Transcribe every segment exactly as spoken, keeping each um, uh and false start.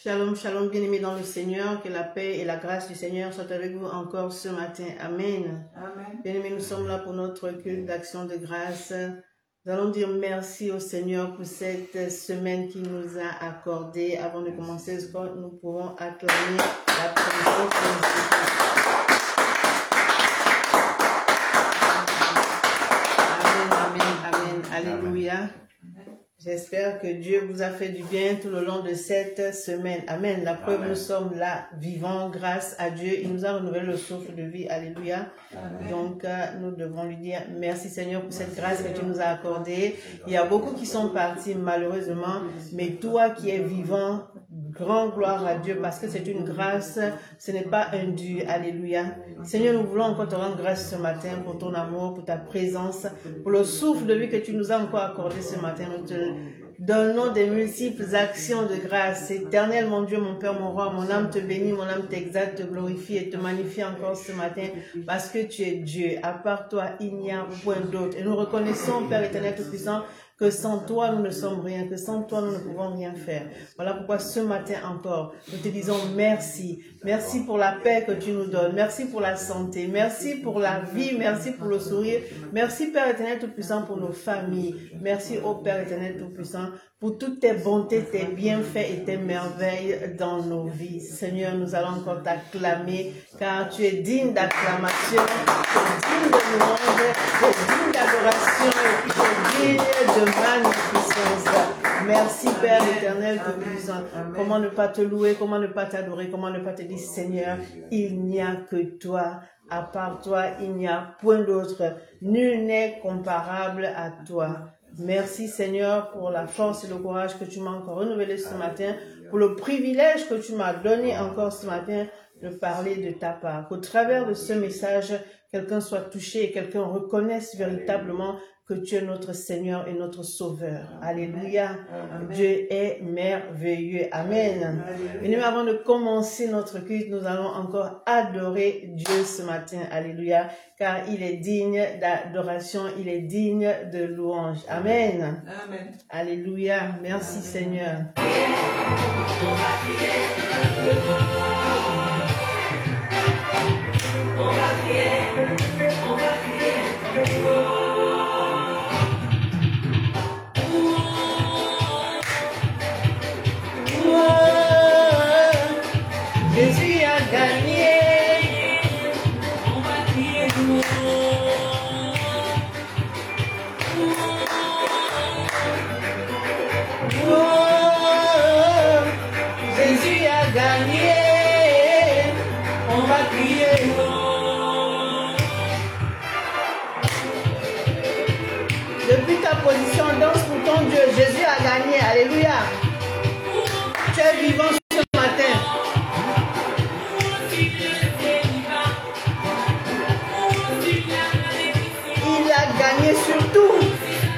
Shalom, shalom, bien-aimés dans le Seigneur, que la paix et la grâce du Seigneur soient avec vous encore ce matin. Amen. Amen. Bien-aimés, nous sommes là pour notre culte d'action de grâce. Nous allons dire merci au Seigneur pour cette semaine qu'il nous a accordée. Avant de commencer ce qu'on nous pouvons acclamer la présence de Jésus. Amen, amen, amen, alléluia. J'espère que Dieu vous a fait du bien tout le long de cette semaine. Amen. La preuve, Amen. Nous sommes là, vivants, grâce à Dieu. Il nous a renouvelé le souffle de vie. Alléluia. Amen. Donc, euh, nous devons lui dire merci Seigneur pour cette grâce que tu nous as accordée. Il y a beaucoup qui sont partis malheureusement, mais toi qui es vivant, grand gloire à Dieu parce que c'est une grâce, ce n'est pas un dû. Alléluia. Seigneur, nous voulons encore te rendre grâce ce matin pour ton amour, pour ta présence, pour le souffle de vie que tu nous as encore accordé ce matin. Nous te donnons des multiples actions de grâce. Éternel, mon Dieu, mon Père, mon Roi, mon âme te bénit, mon âme t'exalte, te glorifie et te magnifie encore ce matin parce que tu es Dieu. À part toi, il n'y a point d'autre. Et nous reconnaissons, Père éternel tout-puissant, que sans toi, nous ne sommes rien, que sans toi, nous ne pouvons rien faire. Voilà pourquoi ce matin encore, nous te disons merci. Merci pour la paix que tu nous donnes. Merci pour la santé. Merci pour la vie. Merci pour le sourire. Merci, Père éternel tout-puissant, pour nos familles. Merci, ô Père éternel tout-puissant, pour toutes tes bontés, tes bienfaits et tes merveilles dans nos vies. Seigneur, nous allons encore t'acclamer, car tu es digne d'acclamation, tu es digne de louange, tu es digne d'adoration et tu es digne de magnificence. Merci Père éternel tout-puissant. Comment ne pas te louer, comment ne pas t'adorer, comment ne pas te dire Seigneur, il n'y a que toi. À part toi, il n'y a point d'autre. Nul n'est comparable à toi. Merci Seigneur pour la force et le courage que tu m'as encore renouvelé ce matin, pour le privilège que tu m'as donné encore ce matin de parler de ta part. Qu'au travers de ce message, quelqu'un soit touché et quelqu'un reconnaisse véritablement que tu es notre Seigneur et notre Sauveur. Alléluia. Amen. Dieu est merveilleux. Amen. Et nous, avant de commencer notre culte, nous allons encore adorer Dieu ce matin. Alléluia. Car il est digne d'adoration, il est digne de louange. Amen. Amen. Alléluia. Merci Amen. Seigneur. On va prier, on va prier. Jésus a gagné. On va crier oh, Jésus a gagné. On va crier depuis ta position, danse pour ton Dieu. Jésus a gagné. Alléluia. Tu es vivant ce matin. Il a gagné sur tout.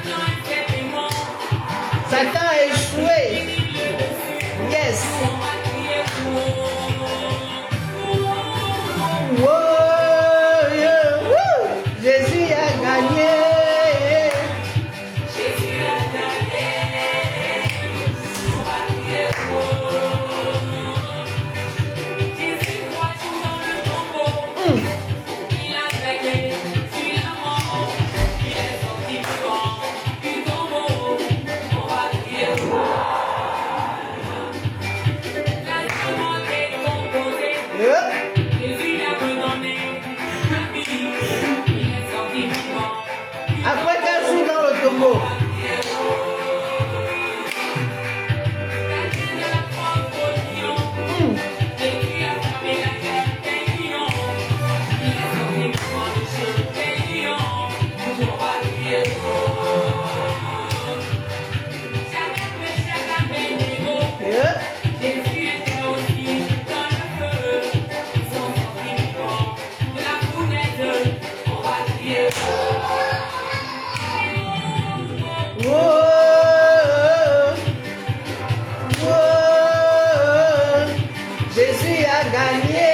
Satan a échoué. Yes. Wow, yeah. Woo. Jésus a gagné. Jésus a gagné. Après qu'elle joue dans le tombeau. Jésus a gagné.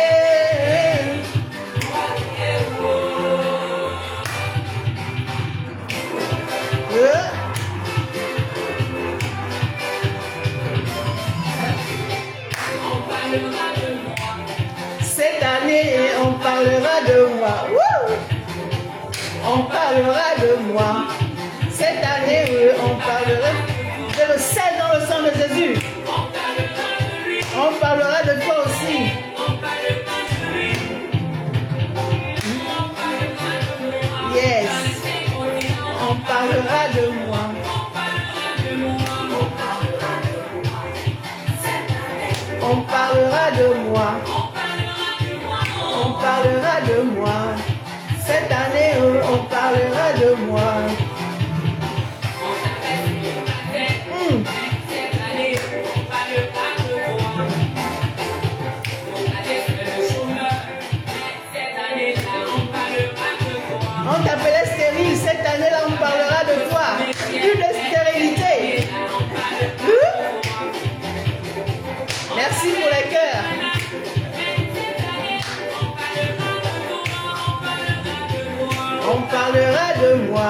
parlera de moi. Cette année, on parlera. Je le sais dans le sang de Jésus. On parlera de toi aussi. Yes. On parlera de moi. On parlera de moi. On parlera de moi. Cette année, on parlera de moi. Mm. On t'appelait stérile, cette année-là, on parlera de toi. Plus de stérilité. Hein? Merci pour les cœurs. On parlera de moi.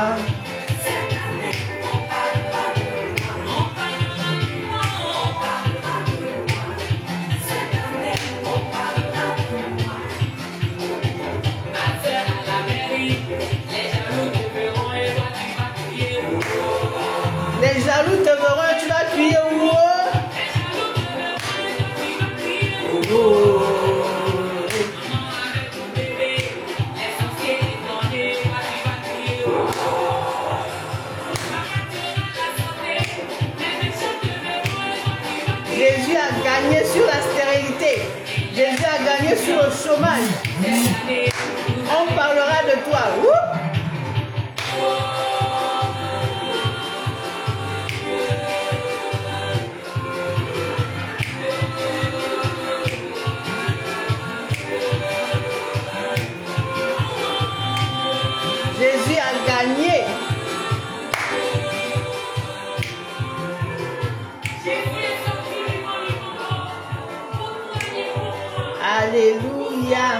Les jaloux te verront et tu vas crier au mot. Jésus a gagné sur la stérilité. Jésus a gagné sur le chômage. On parlera de toi. Ouh! Jésus a gagné. Alléluia.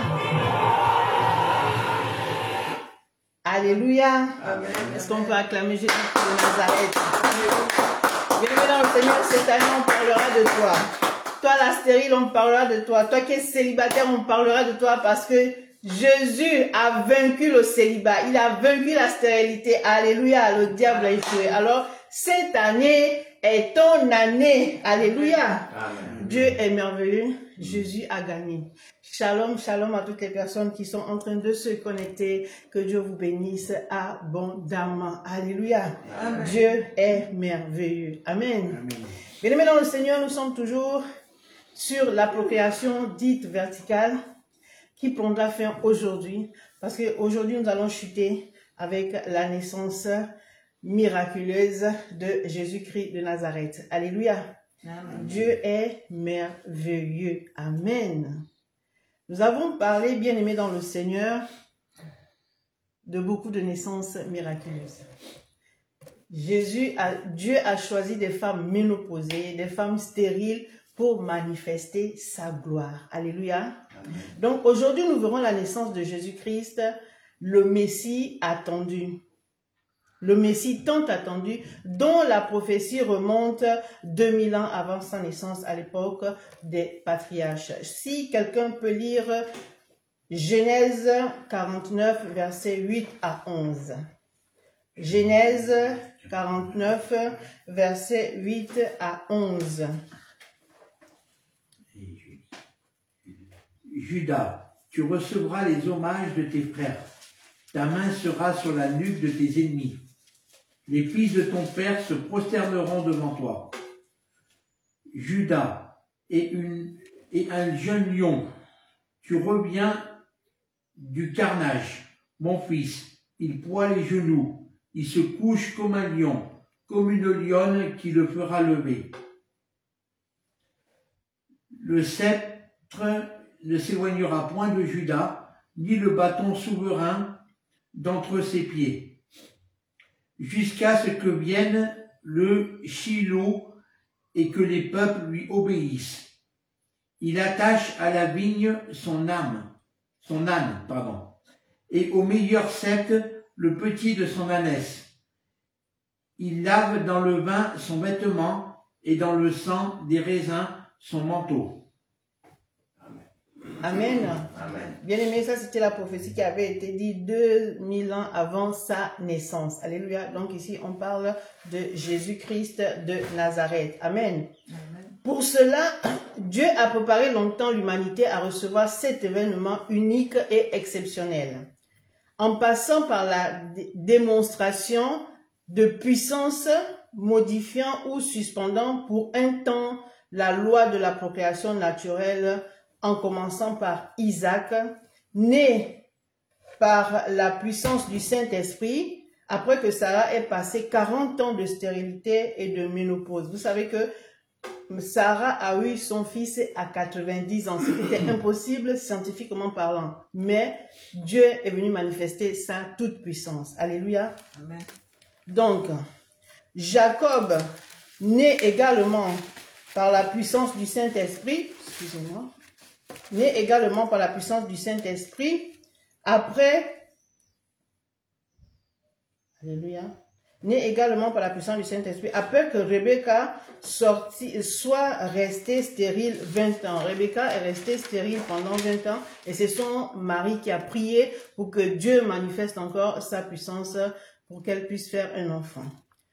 Alléluia. Amen. Est-ce qu'on peut acclamer Jésus de Nazareth? Bienvenue dans le Seigneur, cette année on parlera de toi. Toi la stérile, on parlera de toi. Toi qui es célibataire, on parlera de toi parce que Jésus a vaincu le célibat. Il a vaincu la stérilité. Alléluia. Le diable a échoué. Alors, cette année est ton année. Alléluia. Amen. Dieu est merveilleux. Jésus a gagné. Shalom, shalom à toutes les personnes qui sont en train de se connecter. Que Dieu vous bénisse abondamment. Alléluia. Amen. Dieu est merveilleux. Amen. Amen. Bien-aimés dans le Seigneur, nous sommes toujours sur la procréation dite verticale qui prendra fin aujourd'hui, parce qu'aujourd'hui nous allons chuter avec la naissance miraculeuse de Jésus-Christ de Nazareth. Alléluia. Amen. Dieu est merveilleux. Amen. Nous avons parlé, bien-aimés dans le Seigneur, de beaucoup de naissances miraculeuses. Jésus a, Dieu a choisi des femmes ménopausées, des femmes stériles pour manifester sa gloire. Alléluia. Amen. Donc aujourd'hui, nous verrons la naissance de Jésus-Christ, le Messie attendu. Le Messie tant attendu, dont la prophétie remonte deux mille ans avant sa naissance à l'époque des patriarches. Si quelqu'un peut lire Genèse quarante-neuf, versets huit à onze. Genèse quarante-neuf, versets huit à onze. Judas, tu recevras les hommages de tes frères. Ta main sera sur la nuque de tes ennemis. Les fils de ton père se prosterneront devant toi. Judas est, une, est un jeune lion. Tu reviens du carnage. Mon fils, il ploie les genoux. Il se couche comme un lion, comme une lionne qui le fera lever. Le sceptre ne s'éloignera point de Judas, ni le bâton souverain d'entre ses pieds, jusqu'à ce que vienne le Shiloh et que les peuples lui obéissent. Il attache à la vigne son âme, son âne, pardon, et au meilleur cep le petit de son ânesse. Il lave dans le vin son vêtement et dans le sang des raisins son manteau. Amen. Amen. Bien aimé, ça c'était la prophétie qui avait été dite deux mille ans avant sa naissance. Alléluia. Donc ici, on parle de Jésus-Christ de Nazareth. Amen. Amen. Pour cela, Dieu a préparé longtemps l'humanité à recevoir cet événement unique et exceptionnel. En passant par la d- démonstration de puissance, modifiant ou suspendant pour un temps la loi de la procréation naturelle, en commençant par Isaac, né par la puissance du Saint-Esprit, après que Sarah ait passé quarante ans de stérilité et de ménopause. Vous savez que Sarah a eu son fils à quatre-vingt-dix ans, ce qui était impossible scientifiquement parlant. Mais Dieu est venu manifester sa toute-puissance. Alléluia. Amen. Donc, Jacob, né également par la puissance du Saint-Esprit, excusez-moi, né également par la puissance du Saint-Esprit, après, Alléluia, né également par la puissance du Saint-Esprit, après que Rebecca sorti, soit restée stérile vingt ans. Rebecca est restée stérile pendant vingt ans et c'est son mari qui a prié pour que Dieu manifeste encore sa puissance pour qu'elle puisse faire un enfant.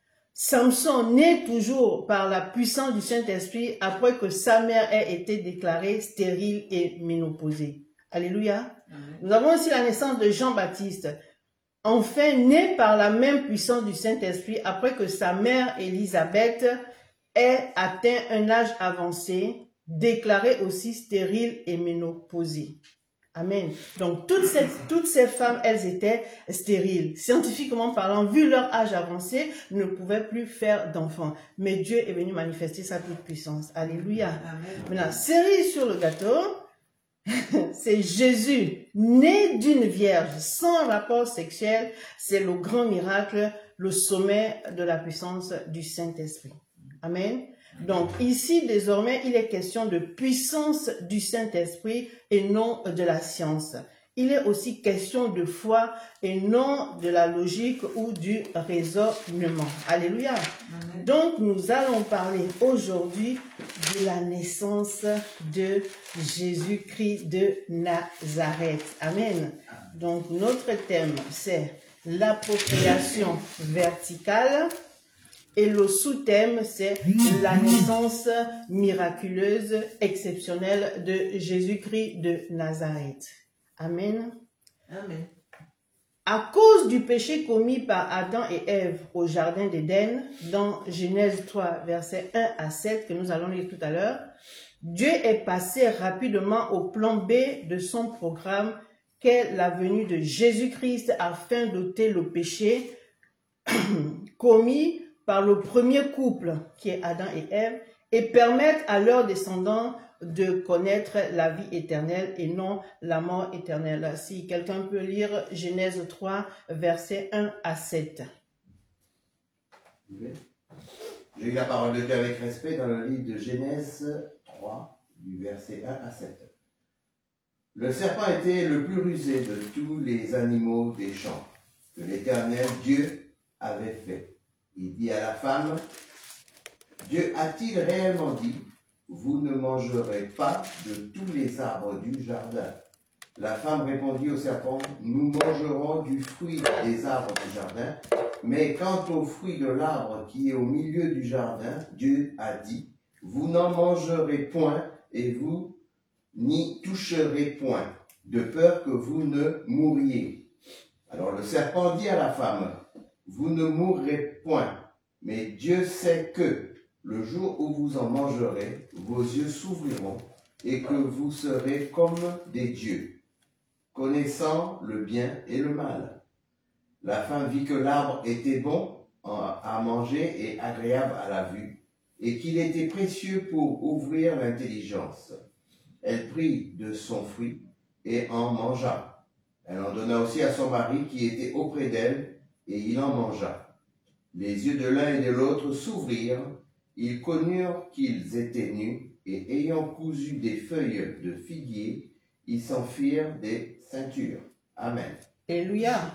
Samson naît toujours par la puissance du Saint-Esprit après que sa mère ait été déclarée stérile et ménopausée. Alléluia. Amen. Nous avons aussi la naissance de Jean-Baptiste. Enfin, né par la même puissance du Saint-Esprit après que sa mère Élisabeth ait atteint un âge avancé, déclarée aussi stérile et ménopausée. Amen. Donc, toutes ces, toutes ces femmes, elles étaient stériles. Scientifiquement parlant, vu leur âge avancé, ne pouvaient plus faire d'enfants. Mais Dieu est venu manifester sa toute-puissance. Alléluia. Amen. Maintenant, cerise sur le gâteau, c'est Jésus, né d'une vierge, sans rapport sexuel. C'est le grand miracle, le sommet de la puissance du Saint-Esprit. Amen. Donc ici, désormais, il est question de puissance du Saint-Esprit et non de la science. Il est aussi question de foi et non de la logique ou du raisonnement. Alléluia. Amen. Donc nous allons parler aujourd'hui de la naissance de Jésus-Christ de Nazareth. Amen. Donc notre thème, c'est l'appropriation verticale. Et le sous-thème, c'est la naissance miraculeuse, exceptionnelle de Jésus-Christ de Nazareth. Amen. Amen. À cause du péché commis par Adam et Ève au jardin d'Éden, dans Genèse trois, versets un à sept, que nous allons lire tout à l'heure, Dieu est passé rapidement au plan B de son programme qu'est la venue de Jésus-Christ afin d'ôter le péché commis par le premier couple qui est Adam et Ève et permettre à leurs descendants de connaître la vie éternelle et non la mort éternelle. Si quelqu'un peut lire Genèse trois, versets un à sept. J'ai eu la parole de Dieu avec respect dans le livre de Genèse trois, du verset un à sept. Le serpent était le plus rusé de tous les animaux des champs que l'Éternel Dieu avait fait. Il dit à la femme, Dieu a-t-il réellement dit, vous ne mangerez pas de tous les arbres du jardin? La femme répondit au serpent, nous mangerons du fruit des arbres du jardin, mais quant au fruit de l'arbre qui est au milieu du jardin, Dieu a dit, vous n'en mangerez point et vous n'y toucherez point, de peur que vous ne mouriez. Alors le serpent dit à la femme, vous ne mourrez point, mais Dieu sait que le jour où vous en mangerez, vos yeux s'ouvriront et que vous serez comme des dieux, connaissant le bien et le mal. La femme vit que l'arbre était bon à manger et agréable à la vue, et qu'il était précieux pour ouvrir l'intelligence. Elle prit de son fruit et en mangea. Elle en donna aussi à son mari qui était auprès d'elle, et il en mangea. Les yeux de l'un et de l'autre s'ouvrirent, ils connurent qu'ils étaient nus, et ayant cousu des feuilles de figuier, ils s'en firent des ceintures. Amen. Alléluia.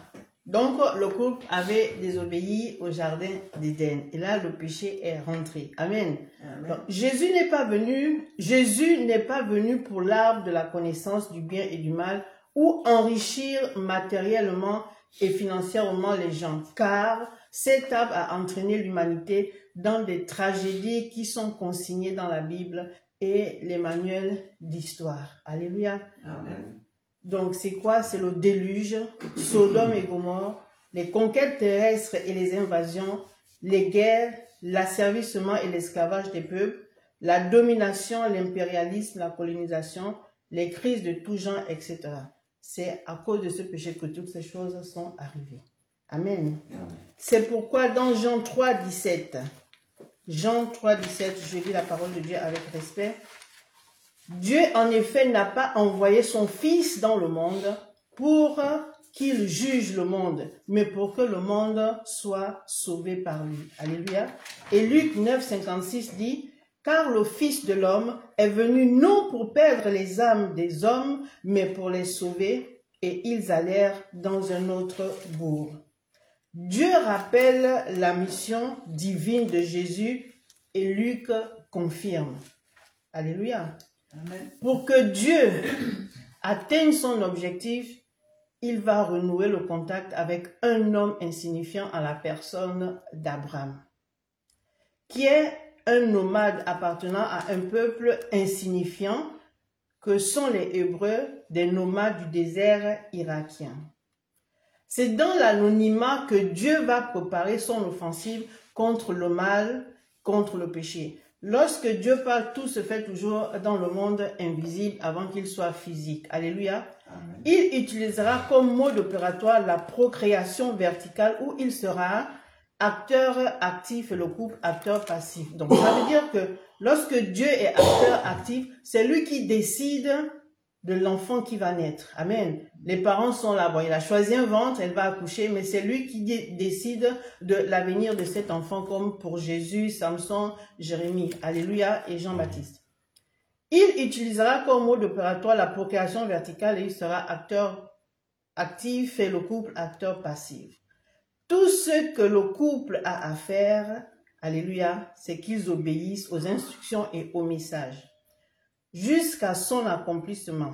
Donc, le couple avait désobéi au jardin d'Éden. Et là, le péché est rentré. Amen. Amen. Donc, Jésus n'est pas venu, Jésus n'est pas venu pour l'arbre de la connaissance du bien et du mal ou enrichir matériellement et financièrement les gens. Car cet arbre a entraîné l'humanité dans des tragédies qui sont consignées dans la Bible et les manuels d'histoire. Alléluia. Amen. Donc, c'est quoi? C'est le déluge, Sodome et Gomorrhe, les conquêtes terrestres et les invasions, les guerres, l'asservissement et l'esclavage des peuples, la domination, l'impérialisme, la colonisation, les crises de tout genre, et cetera. C'est à cause de ce péché que toutes ces choses sont arrivées. Amen. Amen. C'est pourquoi dans Jean trois, dix-sept, Jean trois, dix-sept, je lis la parole de Dieu avec respect. Dieu, en effet, n'a pas envoyé son Fils dans le monde pour qu'il juge le monde, mais pour que le monde soit sauvé par lui. Alléluia. Et Luc neuf, cinquante-six dit, « Car le Fils de l'homme est venu non pour perdre les âmes des hommes, mais pour les sauver. » Et ils allèrent dans un autre bourg. Dieu rappelle la mission divine de Jésus et Luc confirme. Alléluia. Amen. Pour que Dieu atteigne son objectif, il va renouer le contact avec un homme insignifiant à la personne d'Abraham, qui est un nomade appartenant à un peuple insignifiant que sont les Hébreux, des nomades du désert irakien. C'est dans l'anonymat que Dieu va préparer son offensive contre le mal, contre le péché. Lorsque Dieu parle, tout se fait toujours dans le monde invisible avant qu'il soit physique. Alléluia. Amen. Il utilisera comme mode opératoire la procréation verticale où il sera acteur actif et le couple acteur passif. Donc ça veut dire que lorsque Dieu est acteur actif, c'est lui qui décide de l'enfant qui va naître. Amen. Les parents sont là. Bon, il a choisi un ventre, elle va accoucher, mais c'est lui qui dé- décide de l'avenir de cet enfant, comme pour Jésus, Samson, Jérémie. Alléluia, et Jean-Baptiste. Il utilisera comme mode opératoire la procréation verticale et il sera acteur actif et le couple acteur passif. Tout ce que le couple a à faire, alléluia, c'est qu'ils obéissent aux instructions et aux messages jusqu'à son accomplissement.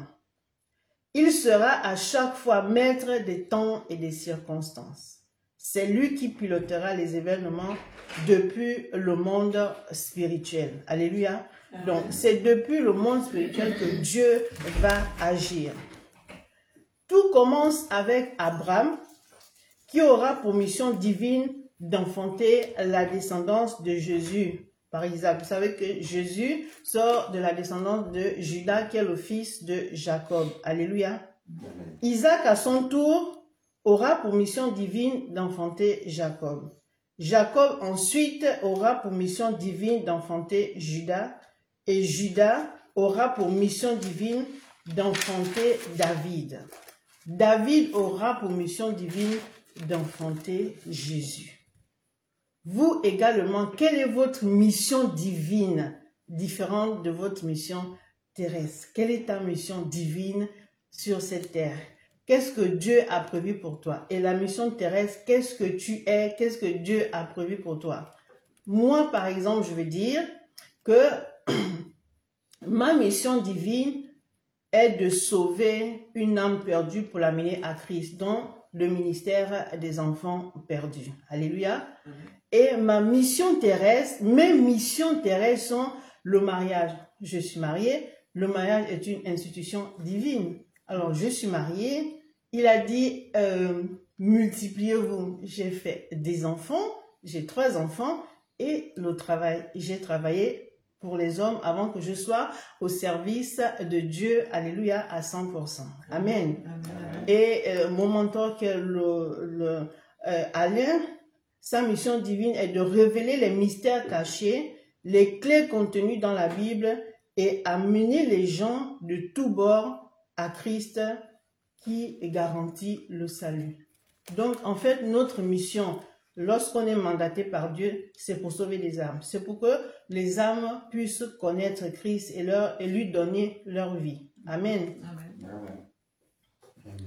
Il sera à chaque fois maître des temps et des circonstances. C'est lui qui pilotera les événements depuis le monde spirituel. Alléluia. Donc, c'est depuis le monde spirituel que Dieu va agir. Tout commence avec Abraham, qui aura pour mission divine d'enfanter la descendance de Jésus par Isaac. Vous savez que Jésus sort de la descendance de Judas, qui est le fils de Jacob. Alléluia. Amen. Isaac, à son tour, aura pour mission divine d'enfanter Jacob. Jacob, ensuite, aura pour mission divine d'enfanter Judas. Et Judas aura pour mission divine d'enfanter David. David aura pour mission divine d'enfanter Jésus. Vous également, quelle est votre mission divine différente de votre mission terrestre? Quelle est ta mission divine sur cette terre? Qu'est-ce que Dieu a prévu pour toi? Et la mission terrestre, qu'est-ce que tu es? Qu'est-ce que Dieu a prévu pour toi? Moi, par exemple, je veux dire que ma mission divine est de sauver une âme perdue pour l'amener à Christ, dont le ministère des enfants perdus. Alléluia. Amen. Et ma mission terrestre, mes missions terrestres sont le mariage. Je suis mariée, le mariage est une institution divine. Alors, je suis mariée, il a dit, euh, multipliez-vous. J'ai fait des enfants, j'ai trois enfants, et le travail, j'ai travaillé pour les hommes avant que je sois au service de Dieu, alléluia, à cent pour cent. Amen. Amen. Et euh, mon mentor, que le, le, euh, Alain, sa mission divine est de révéler les mystères cachés, les clés contenues dans la Bible et amener les gens de tous bords à Christ qui garantit le salut. Donc, en fait, notre mission, lorsqu'on est mandaté par Dieu, c'est pour sauver les âmes. C'est pour que les âmes puissent connaître Christ et, leur, et lui donner leur vie. Amen. Amen. Amen. Amen.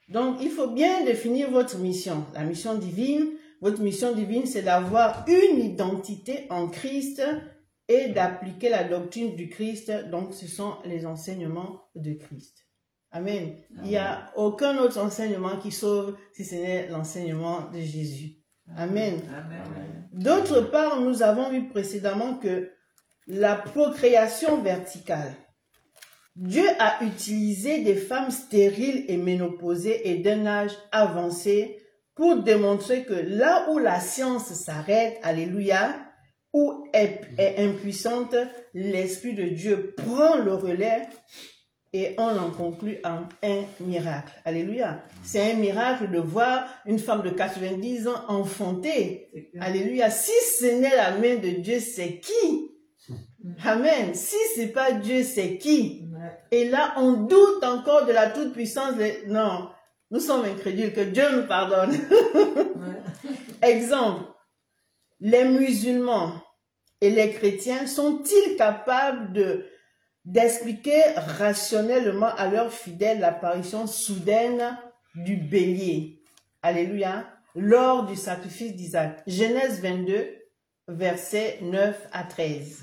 Donc, il faut bien définir votre mission. La mission divine, votre mission divine, c'est d'avoir une identité en Christ et d'appliquer la doctrine du Christ. Donc, ce sont les enseignements de Christ. Amen. Amen. Il n'y a aucun autre enseignement qui sauve si ce n'est l'enseignement de Jésus. Amen. Amen. D'autre part, nous avons vu précédemment que la procréation verticale, Dieu a utilisé des femmes stériles et ménopausées et d'un âge avancé pour démontrer que là où la science s'arrête, alléluia, où est, est impuissante, l'Esprit de Dieu prend le relais et on en conclut en un miracle. Alléluia. C'est un miracle de voir une femme de quatre-vingt-dix ans enfantée. Alléluia. Si ce n'est la main de Dieu, c'est qui? Amen. Si c'est pas Dieu, c'est qui? Et là, on doute encore de la toute-puissance. De... Non, nous sommes incrédules, que Dieu nous pardonne. Exemple, les musulmans et les chrétiens sont-ils capables de d'expliquer rationnellement à leurs fidèles l'apparition soudaine du bélier? Alléluia. Lors du sacrifice d'Isaac. Genèse vingt-deux, versets neuf à treize.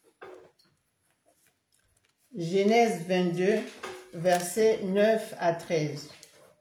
Genèse vingt-deux, versets neuf à treize.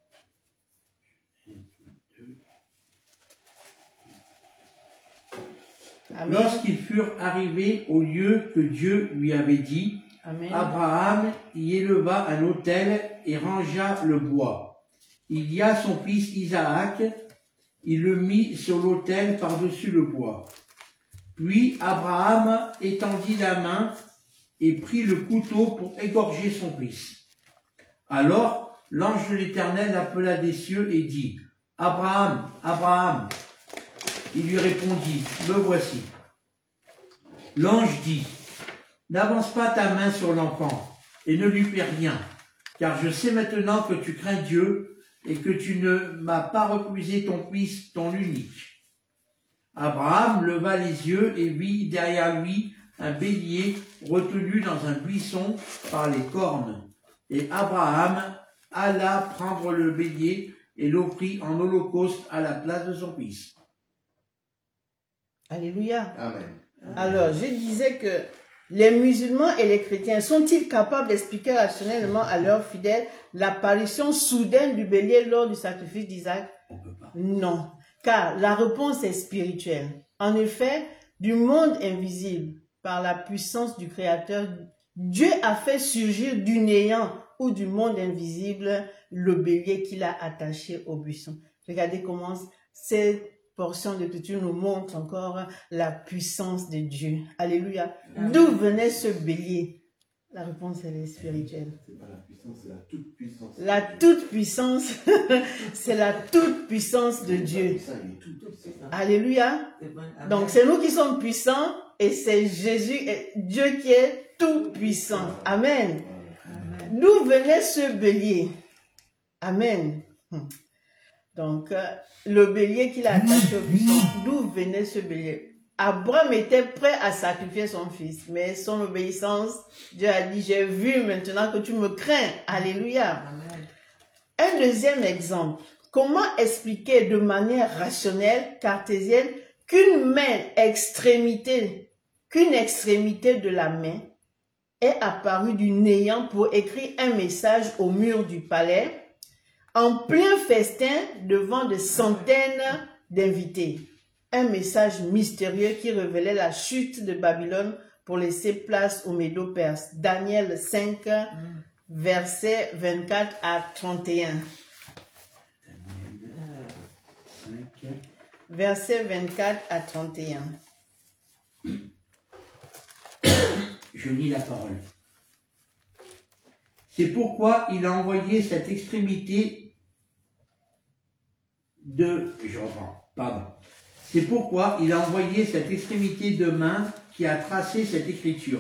Lorsqu'ils furent arrivés au lieu que Dieu lui avait dit, Amen. Abraham y éleva un autel et rangea le bois. Il y a son fils Isaac, il le mit sur l'autel par-dessus le bois. Puis Abraham étendit la main et prit le couteau pour égorger son fils. Alors l'ange de l'Éternel appela des cieux et dit, Abraham, Abraham. Il lui répondit, me voici. L'ange dit, n'avance pas ta main sur l'enfant et ne lui fais rien, car je sais maintenant que tu crains Dieu et que tu ne m'as pas refusé ton fils, ton unique. Abraham leva les yeux et vit derrière lui un bélier retenu dans un buisson par les cornes. Et Abraham alla prendre le bélier et l'offrit en holocauste à la place de son fils. Alléluia. Amen. Alors, je disais que les musulmans et les chrétiens sont-ils capables d'expliquer rationnellement à leurs fidèles l'apparition soudaine du bélier lors du sacrifice d'Isaac? Non, car la réponse est spirituelle. En effet, du monde invisible, par la puissance du Créateur, Dieu a fait surgir du néant ou du monde invisible le bélier qu'il a attaché au buisson. Regardez comment c'est portion d'écriture nous montre encore la puissance de Dieu. Alléluia. D'où venait ce bélier? La réponse, elle est spirituelle. C'est pas la puissance, c'est la toute-puissance. La toute-puissance, c'est la toute-puissance de Dieu. Alléluia. Donc, c'est nous qui sommes puissants et c'est Jésus, Dieu qui est tout-puissant. Amen. D'où venait ce bélier? Amen. Donc, le bélier qu'il a attaché au buisson, d'où venait ce bélier? Abraham était prêt à sacrifier son fils, mais son obéissance, Dieu a dit, j'ai vu maintenant que tu me crains. Alléluia. Amen. Un deuxième exemple. Comment expliquer de manière rationnelle, cartésienne, qu'une main extrémité, qu'une extrémité de la main est apparue du néant pour écrire un message au mur du palais, en plein festin devant des centaines d'invités. Un message mystérieux qui révélait la chute de Babylone pour laisser place aux Médo-Perses. Daniel cinq, mm. versets vingt-quatre à trente et un. Versets vingt-quatre à trente et un. Je lis la parole. C'est pourquoi il a envoyé cette extrémité de... Je reprends, pardon. C'est pourquoi il a envoyé cette extrémité de main qui a tracé cette écriture.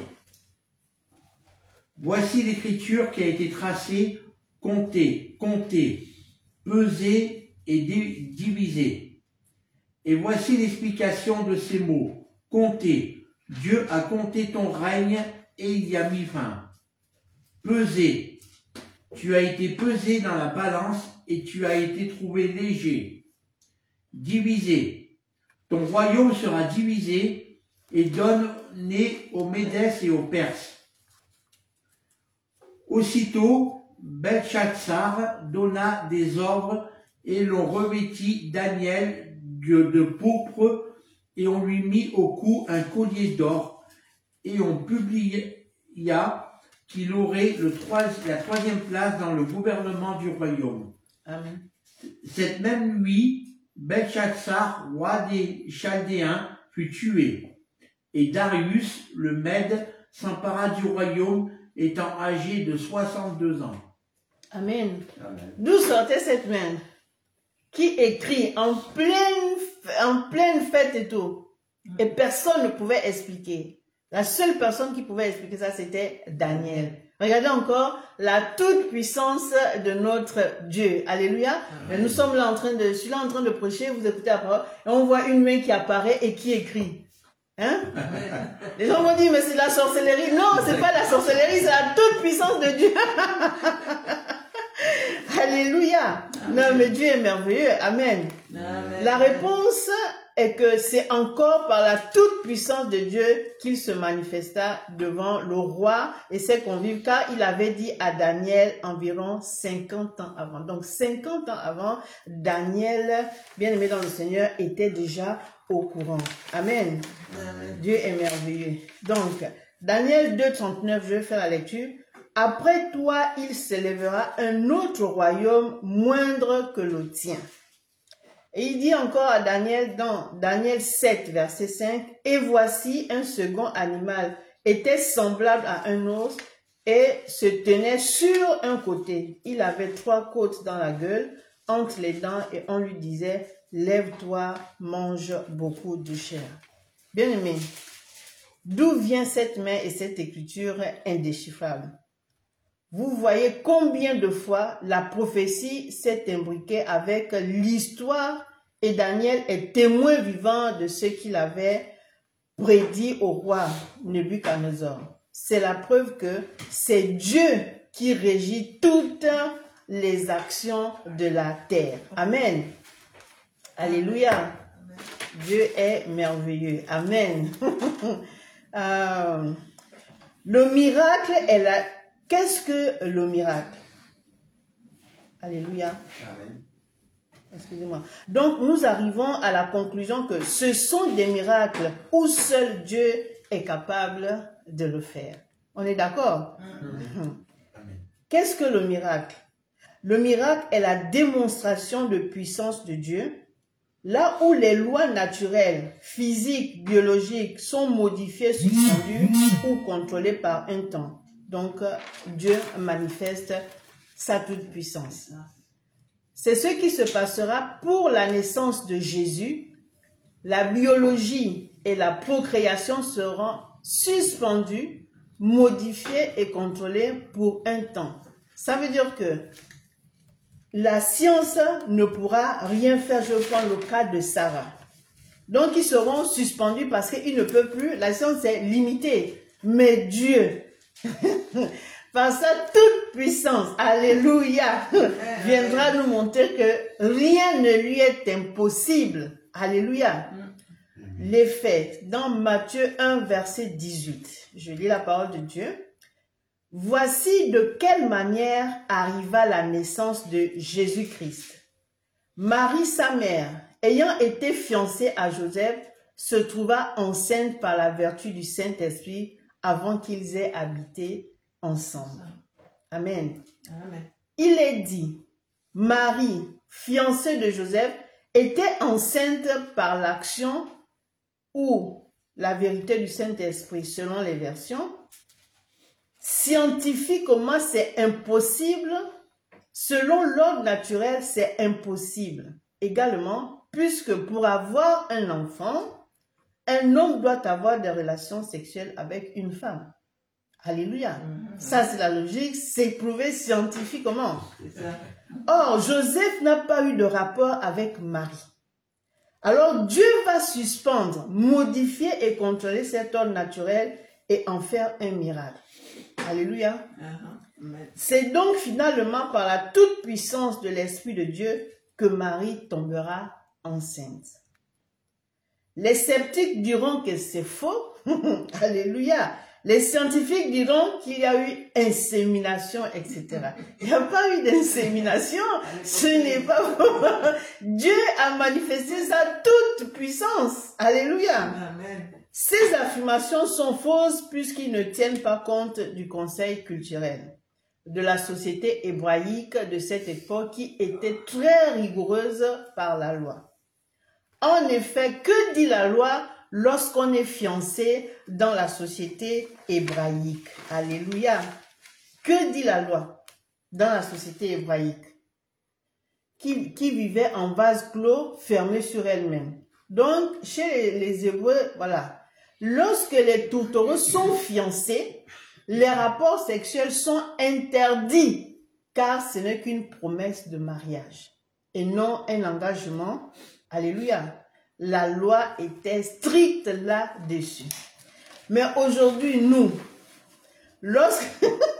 Voici l'écriture qui a été tracée, comptée, comptée, pesée et divisée. Et voici l'explication de ces mots. Comptée. Dieu a compté ton règne et il y a mis fin. Pesé. Tu as été pesé dans la balance et tu as été trouvé léger, divisé. Ton royaume sera divisé et donné aux Médès et aux Perses. Aussitôt, Belchatsar donna des ordres et l'on revêtit Daniel de, de pourpre et on lui mit au cou un collier d'or et on publia qu'il aurait le trois, la troisième place dans le gouvernement du royaume. Amen. Cette même nuit, Belchatsar, roi des Chaldéens, fut tué, et Darius, le Mède, s'empara du royaume, étant âgé de soixante-deux ans. Amen. Amen. D'où sortait cette main qui écrit en pleine, en pleine fête et tout. Et personne ne pouvait expliquer. La seule personne qui pouvait expliquer ça, c'était Daniel. Regardez encore la toute-puissance de notre Dieu. Alléluia. Et nous sommes là en train de, je suis là en train de prêcher, vous écoutez la parole, et on voit une main qui apparaît et qui écrit. Hein? Les gens vont dire, mais c'est la sorcellerie. Non, c'est pas la sorcellerie, c'est la toute-puissance de Dieu. Alléluia. Non, mais Dieu est merveilleux. Amen. Amen. La réponse est que c'est encore par la toute-puissance de Dieu qu'il se manifesta devant le roi et ses convives, car il avait dit à Daniel environ cinquante ans avant. Donc, cinquante ans avant, Daniel, bien-aimé dans le Seigneur, était déjà au courant. Amen. Amen. Dieu est merveilleux. Donc, Daniel deux, trente-neuf, je vais faire la lecture. Après toi, il s'élèvera un autre royaume moindre que le tien. Et il dit encore à Daniel dans Daniel sept, verset cinq, « Et voici un second animal était semblable à un ours et se tenait sur un côté. Il avait trois côtes dans la gueule, entre les dents, et on lui disait, « Lève-toi, mange beaucoup de chair. » Bien-aimé, d'où vient cette main et cette écriture indéchiffrable? Vous voyez combien de fois la prophétie s'est imbriquée avec l'histoire et Daniel est témoin vivant de ce qu'il avait prédit au roi Nebuchadnezzar. C'est la preuve que c'est Dieu qui régit toutes les actions de la terre. Amen. Alléluia. Amen. Dieu est merveilleux. Amen. euh, le miracle est la... Qu'est-ce que le miracle? Alléluia. Amen. Excusez-moi. Donc, nous arrivons à la conclusion que ce sont des miracles où seul Dieu est capable de le faire. On est d'accord? Amen. Qu'est-ce que le miracle? Le miracle est la démonstration de puissance de Dieu. Là où les lois naturelles, physiques, biologiques sont modifiées, suspendues ou contrôlées par un temps. Donc, Dieu manifeste sa toute-puissance. C'est ce qui se passera pour la naissance de Jésus. La biologie et la procréation seront suspendues, modifiées et contrôlées pour un temps. Ça veut dire que la science ne pourra rien faire. Je prends le cas de Sarah. Donc, ils seront suspendus parce qu'ils ne peuvent plus. La science est limitée. Mais Dieu, par sa toute puissance, alléluia, viendra nous montrer que rien ne lui est impossible. Alléluia. Les faits, dans Matthieu un, verset dix-huit, je lis la parole de Dieu. Voici de quelle manière arriva la naissance de Jésus-Christ. Marie, sa mère, ayant été fiancée à Joseph, se trouva enceinte par la vertu du Saint-Esprit avant qu'ils aient habité ensemble. Amen. Amen. Il est dit, Marie, fiancée de Joseph, était enceinte par l'action ou la vérité du Saint-Esprit, selon les versions. Scientifiquement, c'est impossible. Selon l'ordre naturel, c'est impossible. Également, puisque pour avoir un enfant, un homme doit avoir des relations sexuelles avec une femme. Alléluia. Mm-hmm. Ça, c'est la logique, c'est prouvé scientifiquement. Ça. Or, Joseph n'a pas eu de rapport avec Marie. Alors, Dieu va suspendre, modifier et contrôler cet ordre naturel et en faire un miracle. Alléluia. Uh-huh. C'est donc finalement par la toute puissance de l'Esprit de Dieu que Marie tombera enceinte. Les sceptiques diront que c'est faux. Alléluia. Les scientifiques diront qu'il y a eu insémination, et cetera. Il n'y a pas eu d'insémination. Ce n'est pas vraiment. Dieu a manifesté sa toute puissance. Alléluia. Amen. Ces affirmations sont fausses puisqu'ils ne tiennent pas compte du conseil culturel de la société hébraïque de cette époque qui était très rigoureuse par la loi. En effet, que dit la loi lorsqu'on est fiancé dans la société hébraïque? Alléluia. Que dit la loi dans la société hébraïque qui, qui vivait en vase clos fermé sur elle-même? Donc, chez les, les Hébreux, voilà. Lorsque les tourtereaux sont fiancés, les rapports sexuels sont interdits car ce n'est qu'une promesse de mariage et non un engagement. Alléluia. La loi était stricte là-dessus. Mais aujourd'hui, nous, lorsque,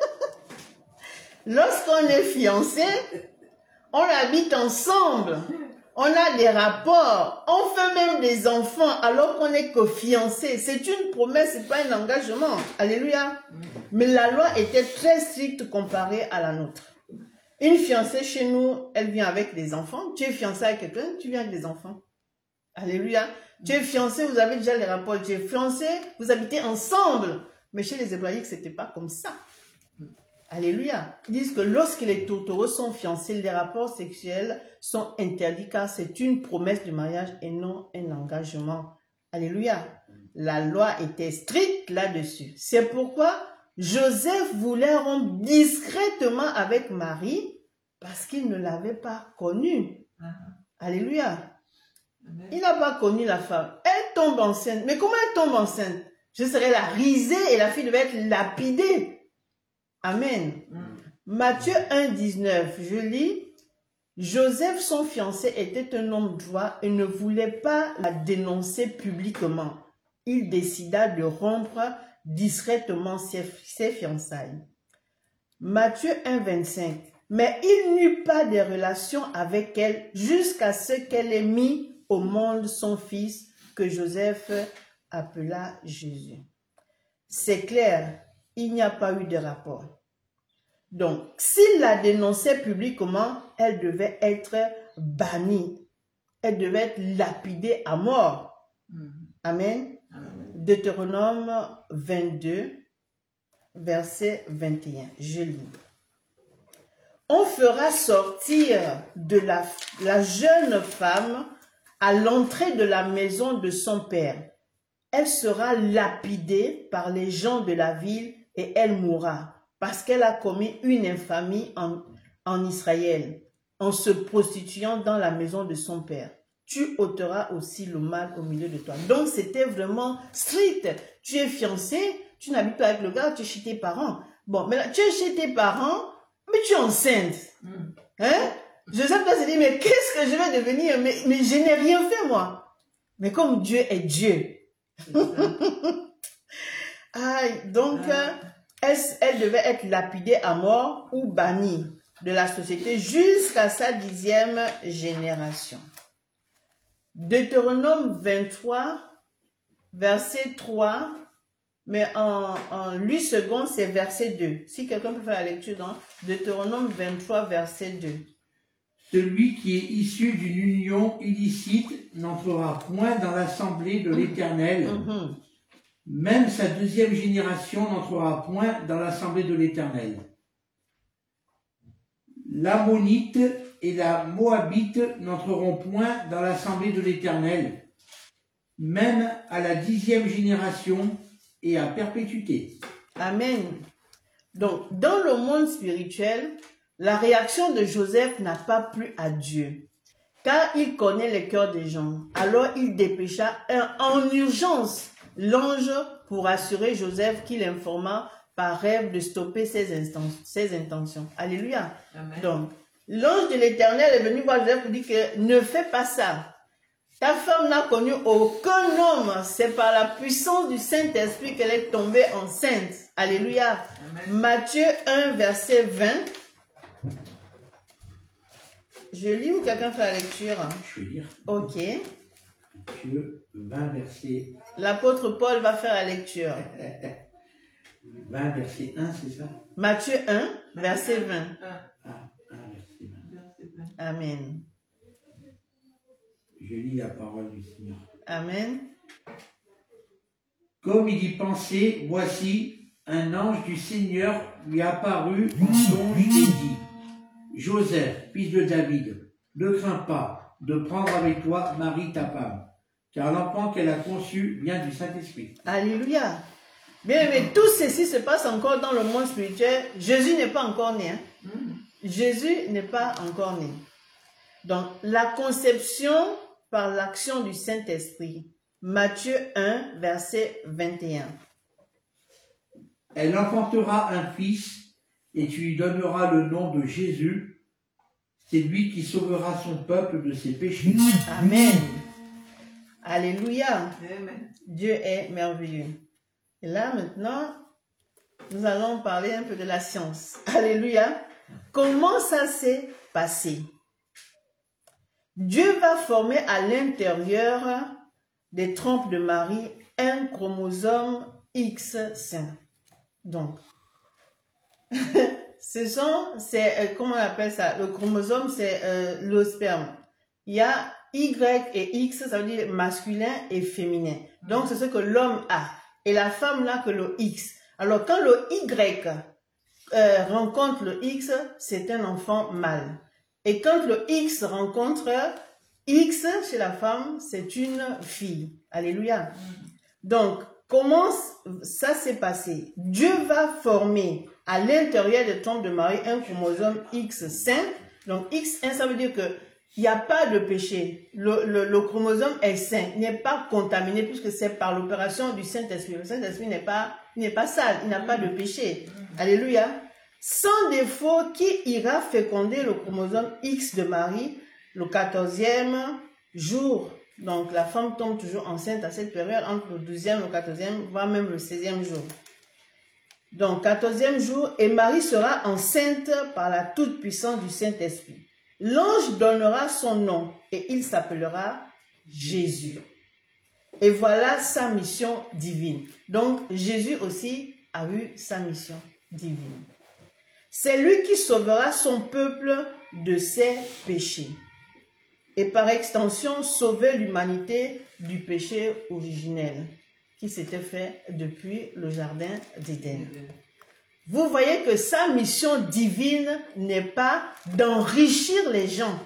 lorsqu'on est fiancé, on habite ensemble, on a des rapports, on fait même des enfants alors qu'on n'est que fiancé. C'est une promesse, c'est pas un engagement. Alléluia. Mais la loi était très stricte comparée à la nôtre. Une fiancée chez nous, elle vient avec des enfants. Tu es fiancé avec quelqu'un, tu viens avec des enfants. Alléluia. Tu es fiancé, vous avez déjà les rapports. Tu es fiancé, vous habitez ensemble. Mais chez les Hébraïques, ce n'était pas comme ça. Alléluia. Ils disent que lorsque les tourtereaux sont fiancés, les rapports sexuels sont interdits car c'est une promesse de mariage et non un engagement. Alléluia. La loi était stricte là-dessus. C'est pourquoi Joseph voulait rompre discrètement avec Marie parce qu'il ne l'avait pas connue. Alléluia. Il n'a pas connu la femme. Elle tombe enceinte. Mais comment elle tombe enceinte? Je serais la risée et la fille devait être lapidée. Amen. Mm. Matthieu un, dix-neuf, je lis. Joseph, son fiancé, était un homme droit et ne voulait pas la dénoncer publiquement. Il décida de rompre discrètement ses, ses fiançailles. Matthieu un, vingt-cinq. Mais il n'eut pas de relation avec elle jusqu'à ce qu'elle ait mis au monde son fils que Joseph appela Jésus. C'est clair, il n'y a pas eu de rapport. Donc, s'il la dénonçait publiquement, elle devait être bannie. Elle devait être lapidée à mort. Amen. Amen. Deutéronome vingt-deux, verset vingt et un. Je lis. On fera sortir de la, la jeune femme à l'entrée de la maison de son père. Elle sera lapidée par les gens de la ville et elle mourra parce qu'elle a commis une infamie en, en Israël en se prostituant dans la maison de son père. Tu ôteras aussi le mal au milieu de toi. Donc c'était vraiment strict. Tu es fiancé, tu n'habites pas avec le gars, tu es chez tes parents. Bon, mais là, tu es chez tes parents, mais tu es enceinte. Hein? Joseph doit se dire, mais qu'est-ce que je vais devenir? Mais, mais je n'ai rien fait, moi. Mais comme Dieu est Dieu. Aïe, donc, ah. elle, elle devait être lapidée à mort ou bannie de la société jusqu'à sa dixième génération. Deutéronome vingt-trois, verset trois, mais en, en huit secondes, c'est verset deux. Si quelqu'un peut faire la lecture dans Deutéronome vingt-trois, verset deux. Celui qui est issu d'une union illicite n'entrera point dans l'assemblée de l'Éternel. Mm-hmm. Même sa deuxième génération n'entrera point dans l'assemblée de l'Éternel. L'Ammonite et la Moabite n'entreront point dans l'assemblée de l'Éternel, même à la dixième génération et à perpétuité. Amen. Donc, dans le monde spirituel, la réaction de Joseph n'a pas plu à Dieu, car il connaît les cœurs des gens. Alors il dépêcha un, en urgence l'ange pour assurer Joseph qu'il informa par rêve de stopper ses, ses intentions. Alléluia. Amen. Donc, l'ange de l'Éternel est venu voir Joseph pour dire que ne fais pas ça. Ta femme n'a connu aucun homme. C'est par la puissance du Saint-Esprit qu'elle est tombée enceinte. Alléluia. Amen. Matthieu un, verset vingt. Je lis ou quelqu'un fait la lecture? Je vais lire. Ok. Matthieu vingt, verset... L'apôtre Paul va faire la lecture. vingt, verset un, c'est ça? Matthieu un, verset vingt. Ah, un, verset vingt. Amen. Je lis la parole du Seigneur. Amen. Comme il y pensait, voici, un ange du Seigneur lui apparut en songe et dit, Joseph, fils de David, ne crains pas de prendre avec toi Marie ta femme, car l'enfant qu'elle a conçu vient du Saint-Esprit. Alléluia. Bien, mais tout ceci se passe encore dans le monde spirituel. Jésus n'est pas encore né. Hein? Mm. Jésus n'est pas encore né. Donc, la conception par l'action du Saint-Esprit. Matthieu un, verset vingt et un. Elle enfantera un fils, et tu lui donneras le nom de Jésus. C'est lui qui sauvera son peuple de ses péchés. Amen. Alléluia. Amen. Dieu est merveilleux. Et là, maintenant, nous allons parler un peu de la science. Alléluia. Comment ça s'est passé? Dieu va former à l'intérieur des trompes de Marie un chromosome X sain. Donc, ce sont, c'est, euh, comment on appelle ça? Le chromosome, c'est euh, le sperme. Il y a Y et X, ça veut dire masculin et féminin. Donc, c'est ce que l'homme a. Et la femme n'a que le X. Alors, quand le Y euh, rencontre le X, c'est un enfant mâle. Et quand le X rencontre X chez la femme, c'est une fille. Alléluia. Donc, comment ça s'est passé? Dieu va former à l'intérieur des trompes de Marie un chromosome X sain. Donc, X sain, ça veut dire que il n'y a pas de péché. Le, le, le chromosome est sain, il n'est pas contaminé puisque c'est par l'opération du Saint-Esprit. Le Saint-Esprit n'est pas, n'est pas sale, il n'a pas de péché. Alléluia. Sans défaut, qui ira féconder le chromosome X de Marie le quatorzième jour. Donc, la femme tombe toujours enceinte à cette période, entre le douzième, le quatorzième, voire même le seizième jour. Donc, quatorzième jour, et Marie sera enceinte par la toute-puissance du Saint-Esprit. L'ange donnera son nom et il s'appellera Jésus. Et voilà sa mission divine. Donc, Jésus aussi a eu sa mission divine. C'est lui qui sauvera son peuple de ses péchés. Et par extension, sauver l'humanité du péché originel qui s'était fait depuis le jardin d'Éden. Vous voyez que sa mission divine n'est pas d'enrichir les gens.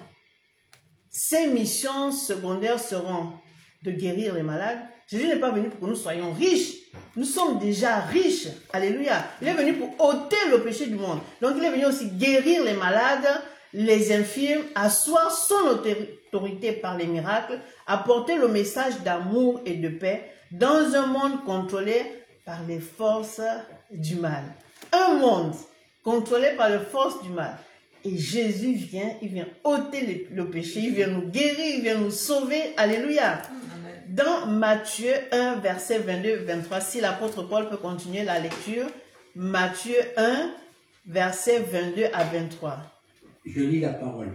Ses missions secondaires seront de guérir les malades. Jésus n'est pas venu pour que nous soyons riches. Nous sommes déjà riches. Alléluia. Il est venu pour ôter le péché du monde. Donc il est venu aussi guérir les malades, les infirmes, asseoir son autorité par les miracles, apporter le message d'amour et de paix dans un monde contrôlé par les forces du mal. Un monde contrôlé par les forces du mal. Et Jésus vient, il vient ôter le, le péché, il vient nous guérir, il vient nous sauver. Alléluia. Dans Matthieu un, verset vingt-deux vingt-trois, si l'apôtre Paul peut continuer la lecture, Matthieu un, verset vingt-deux à vingt-trois. Je lis la parole.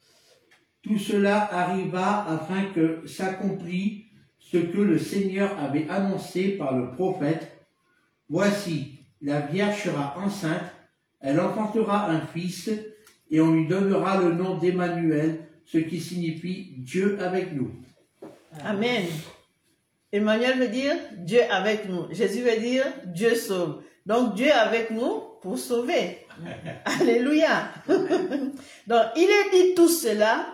Tout cela arriva afin que s'accomplisse ce que le Seigneur avait annoncé par le prophète. Voici, la Vierge sera enceinte, elle enfantera un fils, et on lui donnera le nom d'Emmanuel, ce qui signifie Dieu avec nous. Amen. Emmanuel veut dire Dieu avec nous. Jésus veut dire Dieu sauve. Donc Dieu avec nous pour sauver. Alléluia. Donc il est dit tout cela,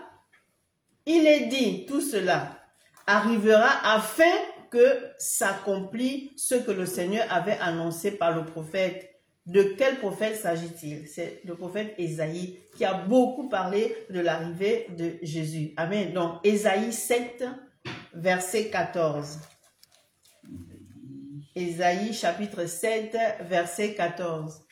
il est dit tout cela arrivera afin que s'accomplit ce que le Seigneur avait annoncé par le prophète. De quel prophète s'agit-il? C'est le prophète Ésaïe qui a beaucoup parlé de l'arrivée de Jésus. Amen. Donc Ésaïe sept, verset quatorze. Ésaïe chapitre sept, verset quatorze.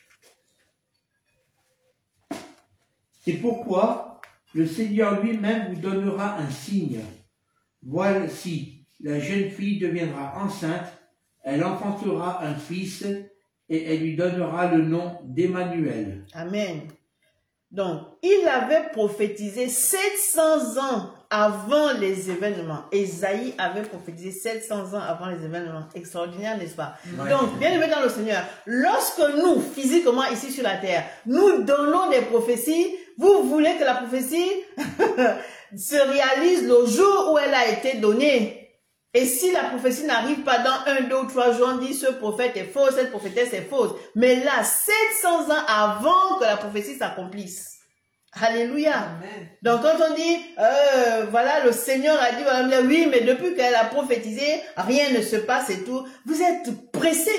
C'est pourquoi le Seigneur lui-même vous donnera un signe. Voici, la jeune fille deviendra enceinte, elle enfantera un fils et elle lui donnera le nom d'Emmanuel. Amen. Donc, il avait prophétisé sept cents ans avant les événements. Ésaïe avait prophétisé sept cents ans avant les événements. Extraordinaire, n'est-ce pas? Ouais. Donc, bien aimé dans le Seigneur, lorsque nous, physiquement ici sur la terre, nous donnons des prophéties, vous voulez que la prophétie se réalise le jour où elle a été donnée. Et si la prophétie n'arrive pas dans un, deux ou trois jours, on dit ce prophète est faux, cette prophétesse est fausse. Mais là, sept cents ans avant que la prophétie s'accomplisse. Alléluia. Amen. Donc quand on dit, euh, voilà, le Seigneur a dit, voilà, oui, mais depuis qu'elle a prophétisé, rien ne se passe et tout. Vous êtes pressé.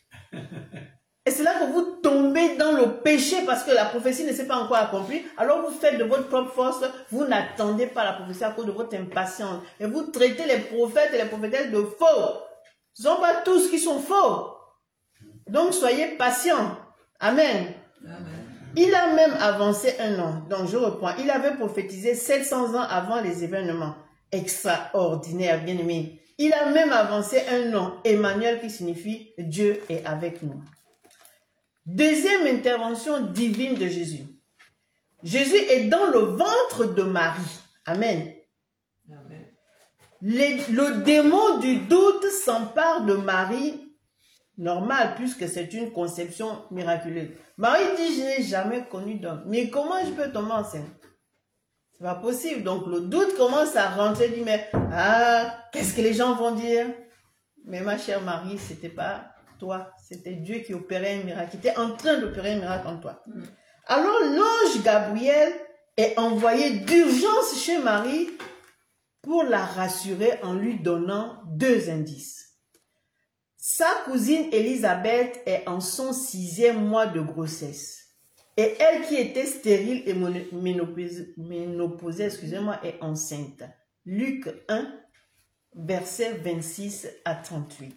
Et c'est là que vous tombez dans le péché parce que la prophétie ne s'est pas encore accomplie. Alors vous faites de votre propre force, vous n'attendez pas la prophétie à cause de votre impatience. Et vous traitez les prophètes et les prophétesses de faux. Ce ne sont pas tous qui sont faux. Donc soyez patients. Amen. Amen. Il a même avancé un an. Donc je reprends. Il avait prophétisé sept cents ans avant les événements. Extraordinaire, bien aimé. Il a même avancé un nom, Emmanuel, qui signifie Dieu est avec nous. Deuxième intervention divine de Jésus. Jésus est dans le ventre de Marie. Amen. Amen. Les- le démon du doute s'empare de Marie, normal, puisque c'est une conception miraculeuse. Marie dit, je n'ai jamais connu d'homme. Mais comment je peux tomber enceinte? C'est pas possible. Donc le doute commence à rentrer, dit, mais ah, qu'est-ce que les gens vont dire? Mais ma chère Marie, c'était pas toi, c'était Dieu qui opérait un miracle, qui était en train d'opérer un miracle en toi. Mm. Alors l'ange Gabriel est envoyé d'urgence chez Marie pour la rassurer en lui donnant deux indices. Sa cousine Élisabeth est en son sixième mois de grossesse. Et elle qui était stérile et mono- ménopausée, ménopausée, excusez-moi, est enceinte. Luc un, versets vingt-six à trente-huit.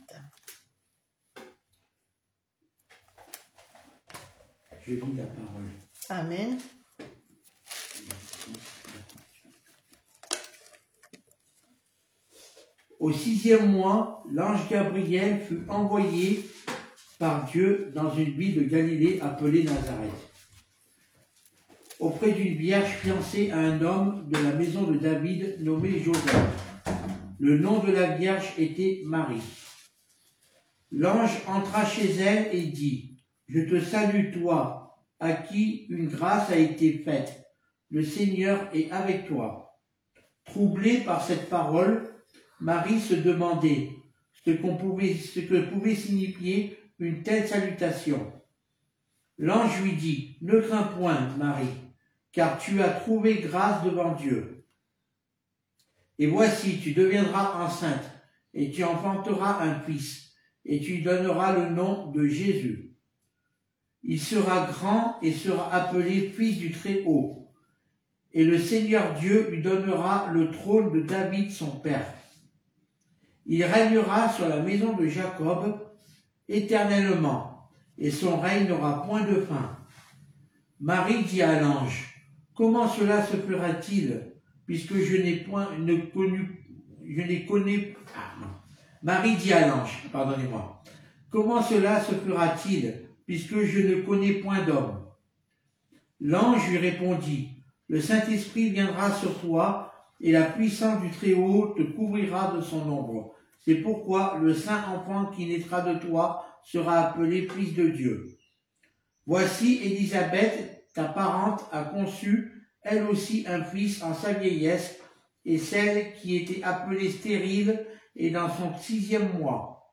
Je lis la parole. Amen. Au sixième mois, l'ange Gabriel fut envoyé par Dieu dans une ville de Galilée appelée Nazareth, auprès d'une vierge fiancée à un homme de la maison de David nommé Joseph. Le nom de la vierge était Marie. L'ange entra chez elle et dit, « Je te salue toi, à qui une grâce a été faite. Le Seigneur est avec toi. » Troublée par cette parole, Marie se demandait ce, qu'on pouvait, ce que pouvait signifier une telle salutation. L'ange lui dit, « Ne crains point, Marie, car tu as trouvé grâce devant Dieu. Et voici, tu deviendras enceinte, et tu enfanteras un fils, et tu lui donneras le nom de Jésus. Il sera grand et sera appelé Fils du Très-Haut, et le Seigneur Dieu lui donnera le trône de David son père. Il régnera sur la maison de Jacob éternellement, et son règne n'aura point de fin. » Marie dit à l'ange, « Comment cela se fera-t-il, puisque je n'ai point ne connu, je n'ai connu... Ah, non. Marie dit à l'ange, pardonnez-moi, « Comment cela se fera-t-il, puisque je ne connais point d'homme ?» L'ange lui répondit, « Le Saint-Esprit viendra sur toi, et la puissance du Très-Haut te couvrira de son ombre. C'est pourquoi le saint enfant qui naîtra de toi sera appelé Fils de Dieu. Voici Élisabeth, ta parente, a conçu, elle aussi, un fils en sa vieillesse, et celle qui était appelée stérile est dans son sixième mois.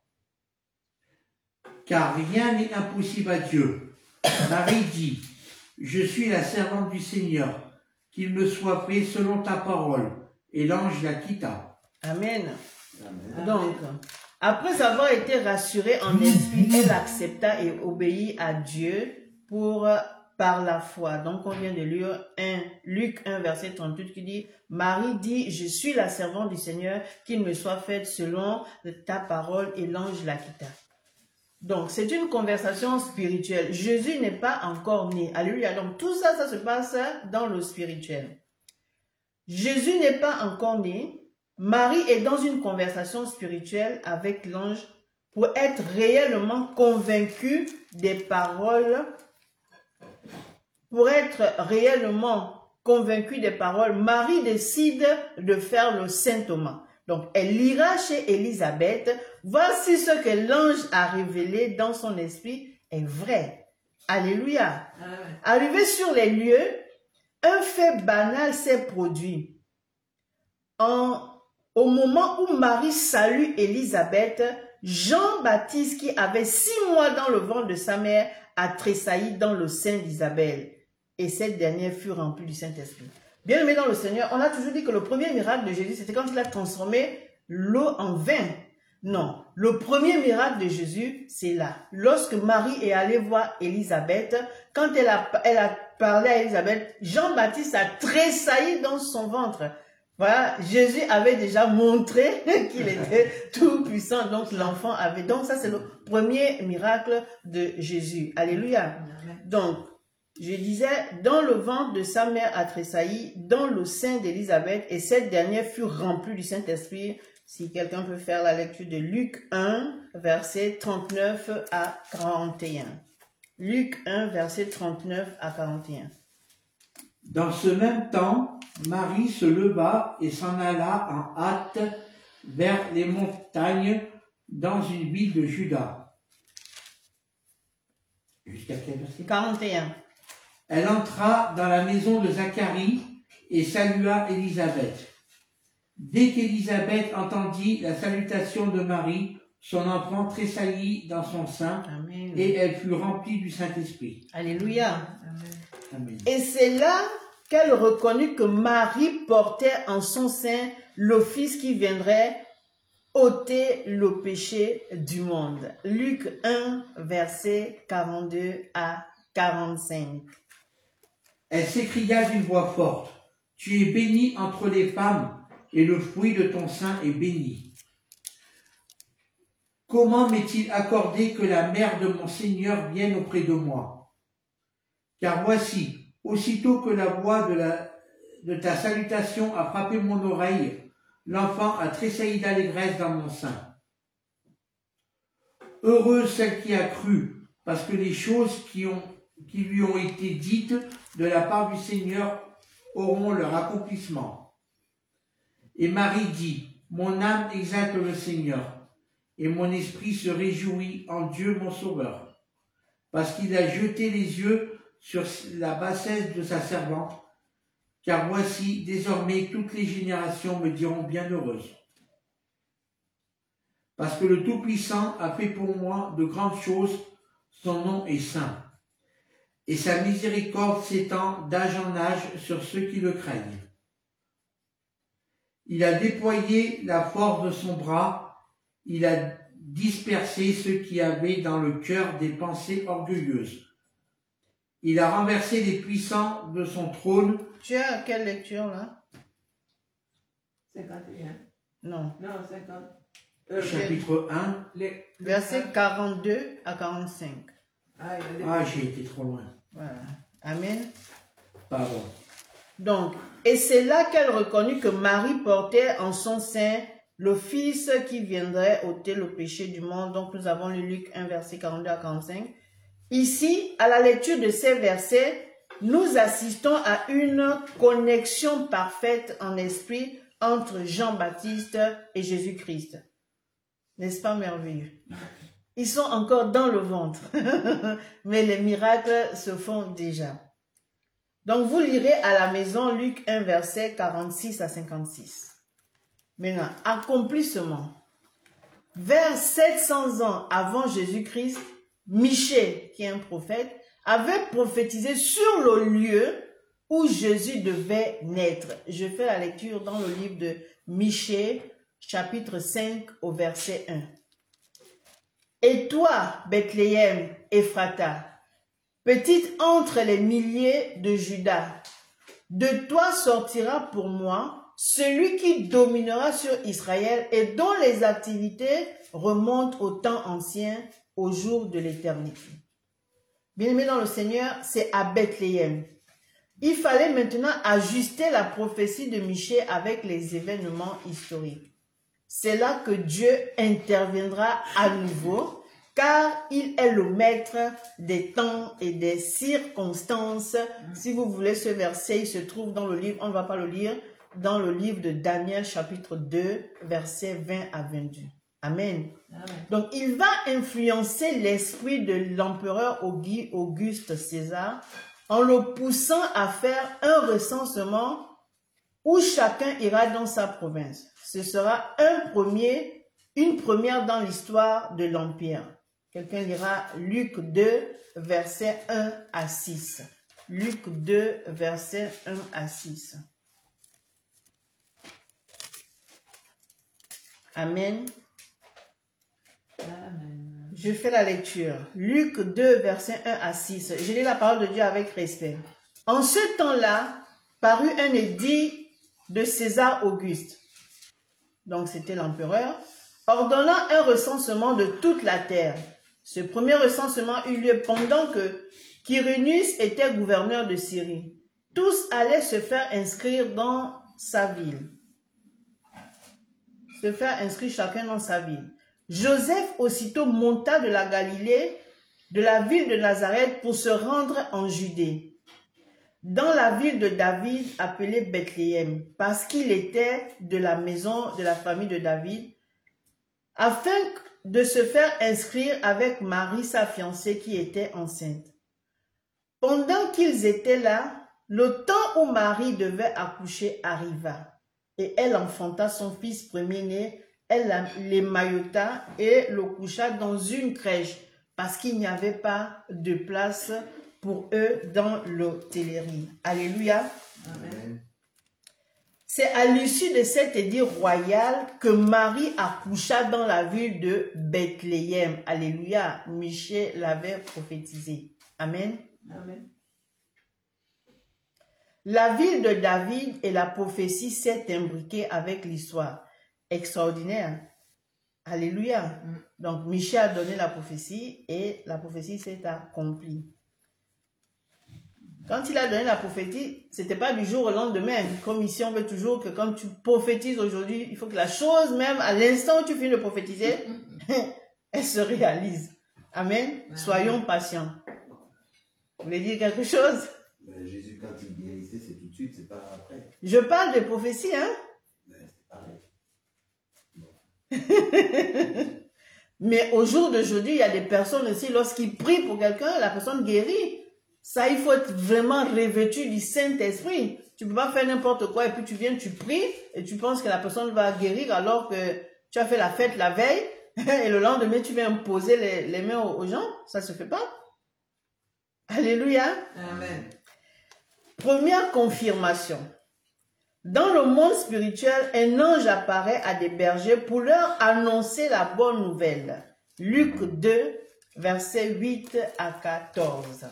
Car rien n'est impossible à Dieu. » Marie dit, « Je suis la servante du Seigneur, qu'il me soit fait selon ta parole. » Et l'ange la quitta. Amen. Amen. Donc, après avoir été rassurée en esprit, elle accepta et obéit à Dieu pour, par la foi. Donc, on vient de lire un, Luc un, verset trente-huit qui dit, « Marie dit, je suis la servante du Seigneur, qu'il me soit fait selon ta parole. » Et l'ange la quitta. Donc, c'est une conversation spirituelle. Jésus n'est pas encore né. Alléluia. Donc, tout ça, ça se passe dans le spirituel. Jésus n'est pas encore né. Marie est dans une conversation spirituelle avec l'ange pour être réellement convaincue des paroles, pour être réellement convaincue des paroles, Marie décide de faire le Saint Thomas. Donc, elle ira chez Élisabeth, voici ce que l'ange a révélé dans son esprit est vrai. Alléluia. Arrivé sur les lieux, un fait banal s'est produit. En, au moment où Marie salue Élisabeth, Jean-Baptiste, qui avait six mois dans le ventre de sa mère, a tressailli dans le sein d'Isabelle. Et cette dernière fut remplie du Saint-Esprit. Bien aimé dans le Seigneur, on a toujours dit que le premier miracle de Jésus, c'était quand il a transformé l'eau en vin. Non, le premier miracle de Jésus, c'est là. Lorsque Marie est allée voir Élisabeth, quand elle a, elle a parlé à Élisabeth, Jean-Baptiste a tressailli dans son ventre. Voilà, Jésus avait déjà montré qu'il était tout puissant, donc l'enfant avait. Donc ça, c'est le premier miracle de Jésus. Alléluia. Donc, je disais, dans le ventre de sa mère a tressailli, dans le sein d'Élisabeth, et cette dernière fut remplie du Saint-Esprit. Si quelqu'un peut faire la lecture de Luc un, verset trente-neuf à quarante et un. Luc un, verset trente-neuf à quarante et un. Dans ce même temps, Marie se leva et s'en alla en hâte vers les montagnes dans une ville de Juda. Jusqu'à quel verset? quarante et un. Elle entra dans la maison de Zacharie et salua Élisabeth. Dès qu'Élisabeth entendit la salutation de Marie, son enfant tressaillit dans son sein. Amen. Et elle fut remplie du Saint-Esprit. Alléluia. Amen. Amen. Et c'est là qu'elle reconnut que Marie portait en son sein le Fils qui viendrait ôter le péché du monde. Luc un, verset quarante-deux à quarante-cinq. Elle s'écria d'une voix forte, « Tu es bénie entre les femmes, et le fruit de ton sein est béni. Comment m'est-il accordé que la mère de mon Seigneur vienne auprès de moi? Car voici, aussitôt que la voix de, la, de ta salutation a frappé mon oreille, l'enfant a tressailli d'allégresse dans mon sein. Heureuse celle qui a cru, parce que les choses qui, ont, qui lui ont été dites de la part du Seigneur auront leur accomplissement. » Et Marie dit, « Mon âme exalte le Seigneur, et mon esprit se réjouit en Dieu mon Sauveur, parce qu'il a jeté les yeux sur la bassesse de sa servante, car voici, désormais, toutes les générations me diront bienheureuse. Parce que le Tout-Puissant a fait pour moi de grandes choses, son nom est saint, et sa miséricorde s'étend d'âge en âge sur ceux qui le craignent. Il a déployé la force de son bras, il a dispersé ceux qui avaient dans le cœur des pensées orgueilleuses. Il a renversé les puissants de son trône. » Tu as quelle lecture là? cinquante et un. Non. Non, cinquante. Euh, Chapitre un. Les... Verset quarante-deux à quarante-cinq. Ah, ah j'ai été trop loin. Voilà. Amen. Pardon. Donc, et c'est là qu'elle reconnut que Marie portait en son sein le Fils qui viendrait ôter le péché du monde. Donc, nous avons lu Luc un, verset quarante-deux à quarante-cinq. Ici, à la lecture de ces versets, nous assistons à une connexion parfaite en esprit entre Jean-Baptiste et Jésus-Christ. N'est-ce pas merveilleux? Ils sont encore dans le ventre, mais les miracles se font déjà. Donc, vous lirez à la maison Luc un, verset quarante-six à cinquante-six. Maintenant, accomplissement. Vers sept cents ans avant Jésus-Christ, Michée, qui est un prophète, avait prophétisé sur le lieu où Jésus devait naître. Je fais la lecture dans le livre de Michée, chapitre cinq, au verset un. Et toi, Bethléem, Ephrata, petite entre les milliers de Juda, de toi sortira pour moi celui qui dominera sur Israël et dont les activités remontent au temps ancien, au jour de l'éternité. Bien-aimé dans le Seigneur, c'est à Bethléem. Il fallait maintenant ajuster la prophétie de Michée avec les événements historiques. C'est là que Dieu interviendra à nouveau, car il est le maître des temps et des circonstances. Si vous voulez ce verset, il se trouve dans le livre, on ne va pas le lire, dans le livre de Daniel chapitre deux, versets vingt à vingt-deux. Amen. Amen. Donc, il va influencer l'esprit de l'empereur Auguste César en le poussant à faire un recensement où chacun ira dans sa province. Ce sera un premier, une première dans l'histoire de l'Empire. Quelqu'un lira Luc deux, versets un à six. Luc deux, versets un à six. Amen. Amen. Je fais la lecture. Luc deux, versets un à six. Je lis la parole de Dieu avec respect. En ce temps-là, parut un édit de César Auguste. Donc c'était l'empereur, ordonnant un recensement de toute la terre. Ce premier recensement eut lieu pendant que Quirinius était gouverneur de Syrie. Tous allaient se faire inscrire dans sa ville. Se faire inscrire chacun dans sa ville. Joseph aussitôt monta de la Galilée, de la ville de Nazareth, pour se rendre en Judée, dans la ville de David appelée Bethléem, parce qu'il était de la maison de la famille de David, afin de se faire inscrire avec Marie, sa fiancée, qui était enceinte. Pendant qu'ils étaient là, le temps où Marie devait accoucher arriva, et elle enfanta son fils premier-né. Elle l'émaillota et le coucha dans une crèche, parce qu'il n'y avait pas de place pour eux dans l'hôtellerie. Alléluia. Amen. C'est à l'issue de cet édit royal que Marie accoucha dans la ville de Bethléem. Alléluia. Michée l'avait prophétisé. Amen. Amen. La ville de David et la prophétie s'est imbriquée avec l'histoire. Extraordinaire. Alléluia. Mm. Donc, Michée a donné la prophétie et la prophétie s'est accomplie. Quand il a donné la prophétie, ce n'était pas du jour au lendemain. Comme ici, on veut toujours que quand tu prophétises aujourd'hui, il faut que la chose, même à l'instant où tu finis de prophétiser, elle se réalise. Amen. Amen. Soyons patients. Vous voulez dire quelque chose? Mais Jésus, quand il guérissait, c'est tout de suite, c'est pas après. Je parle de prophétie, hein? Mais c'est pareil. Mais au jour d'aujourd'hui, il y a des personnes aussi, lorsqu'ils prient pour quelqu'un, la personne guérit. Ça, il faut être vraiment revêtu du Saint-Esprit. Tu ne peux pas faire n'importe quoi et puis tu viens, tu pries et tu penses que la personne va guérir alors que tu as fait la fête la veille et le lendemain, tu viens imposer les, les mains aux, aux gens. Ça ne se fait pas. Alléluia. Amen. Première confirmation. Dans le monde spirituel, un ange apparaît à des bergers pour leur annoncer la bonne nouvelle. Luc deux, versets huit à quatorze.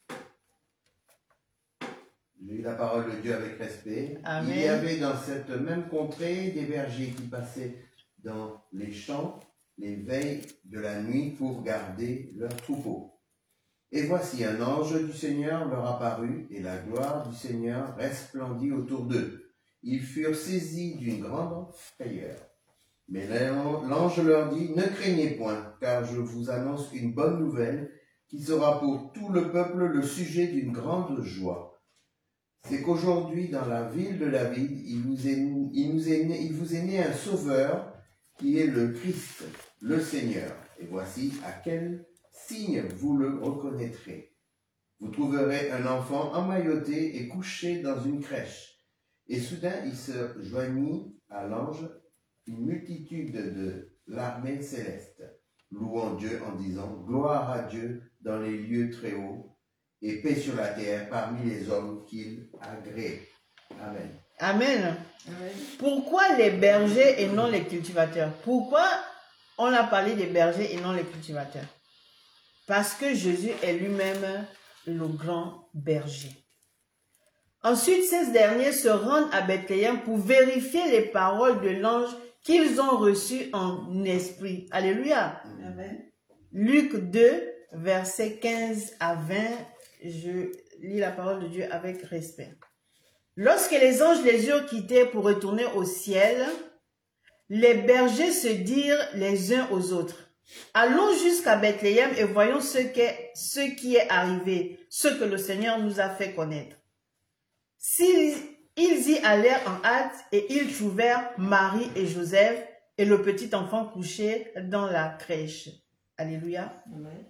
J'ai eu la parole de Dieu avec respect. Amen. Il y avait dans cette même contrée des bergers qui passaient dans les champs les veilles de la nuit pour garder leurs troupeaux. Et voici un ange du Seigneur leur apparut, et la gloire du Seigneur resplendit autour d'eux. Ils furent saisis d'une grande frayeur. Mais l'ange leur dit, « Ne craignez point, car je vous annonce une bonne nouvelle qui sera pour tout le peuple le sujet d'une grande joie. C'est qu'aujourd'hui, dans la ville de David, il vous est, il nous est né, il vous est né un sauveur qui est le Christ, le Seigneur. Et voici à quel signe vous le reconnaîtrez. Vous trouverez un enfant emmailloté et couché dans une crèche. » Et soudain, il se joignit à l'ange une multitude de l'armée céleste, louant Dieu en disant « Gloire à Dieu dans les lieux très hauts, et paix sur la terre parmi les hommes qu'il agrée. » Amen. Amen. Amen. Pourquoi les bergers et non les cultivateurs? Pourquoi on a parlé des bergers et non les cultivateurs? Parce que Jésus est lui-même le grand berger. Ensuite, ces derniers se rendent à Bethléem pour vérifier les paroles de l'ange qu'ils ont reçues en esprit. Alléluia. Amen. Luc deux, versets quinze à vingt, je lis la parole de Dieu avec respect. Lorsque les anges les eurent quittés pour retourner au ciel, les bergers se dirent les uns aux autres: allons jusqu'à Bethléem et voyons ce, qu'est, ce qui est arrivé, ce que le Seigneur nous a fait connaître. S'ils, ils y allèrent en hâte et ils trouvèrent Marie et Joseph et le petit enfant couché dans la crèche. Alléluia. Amen.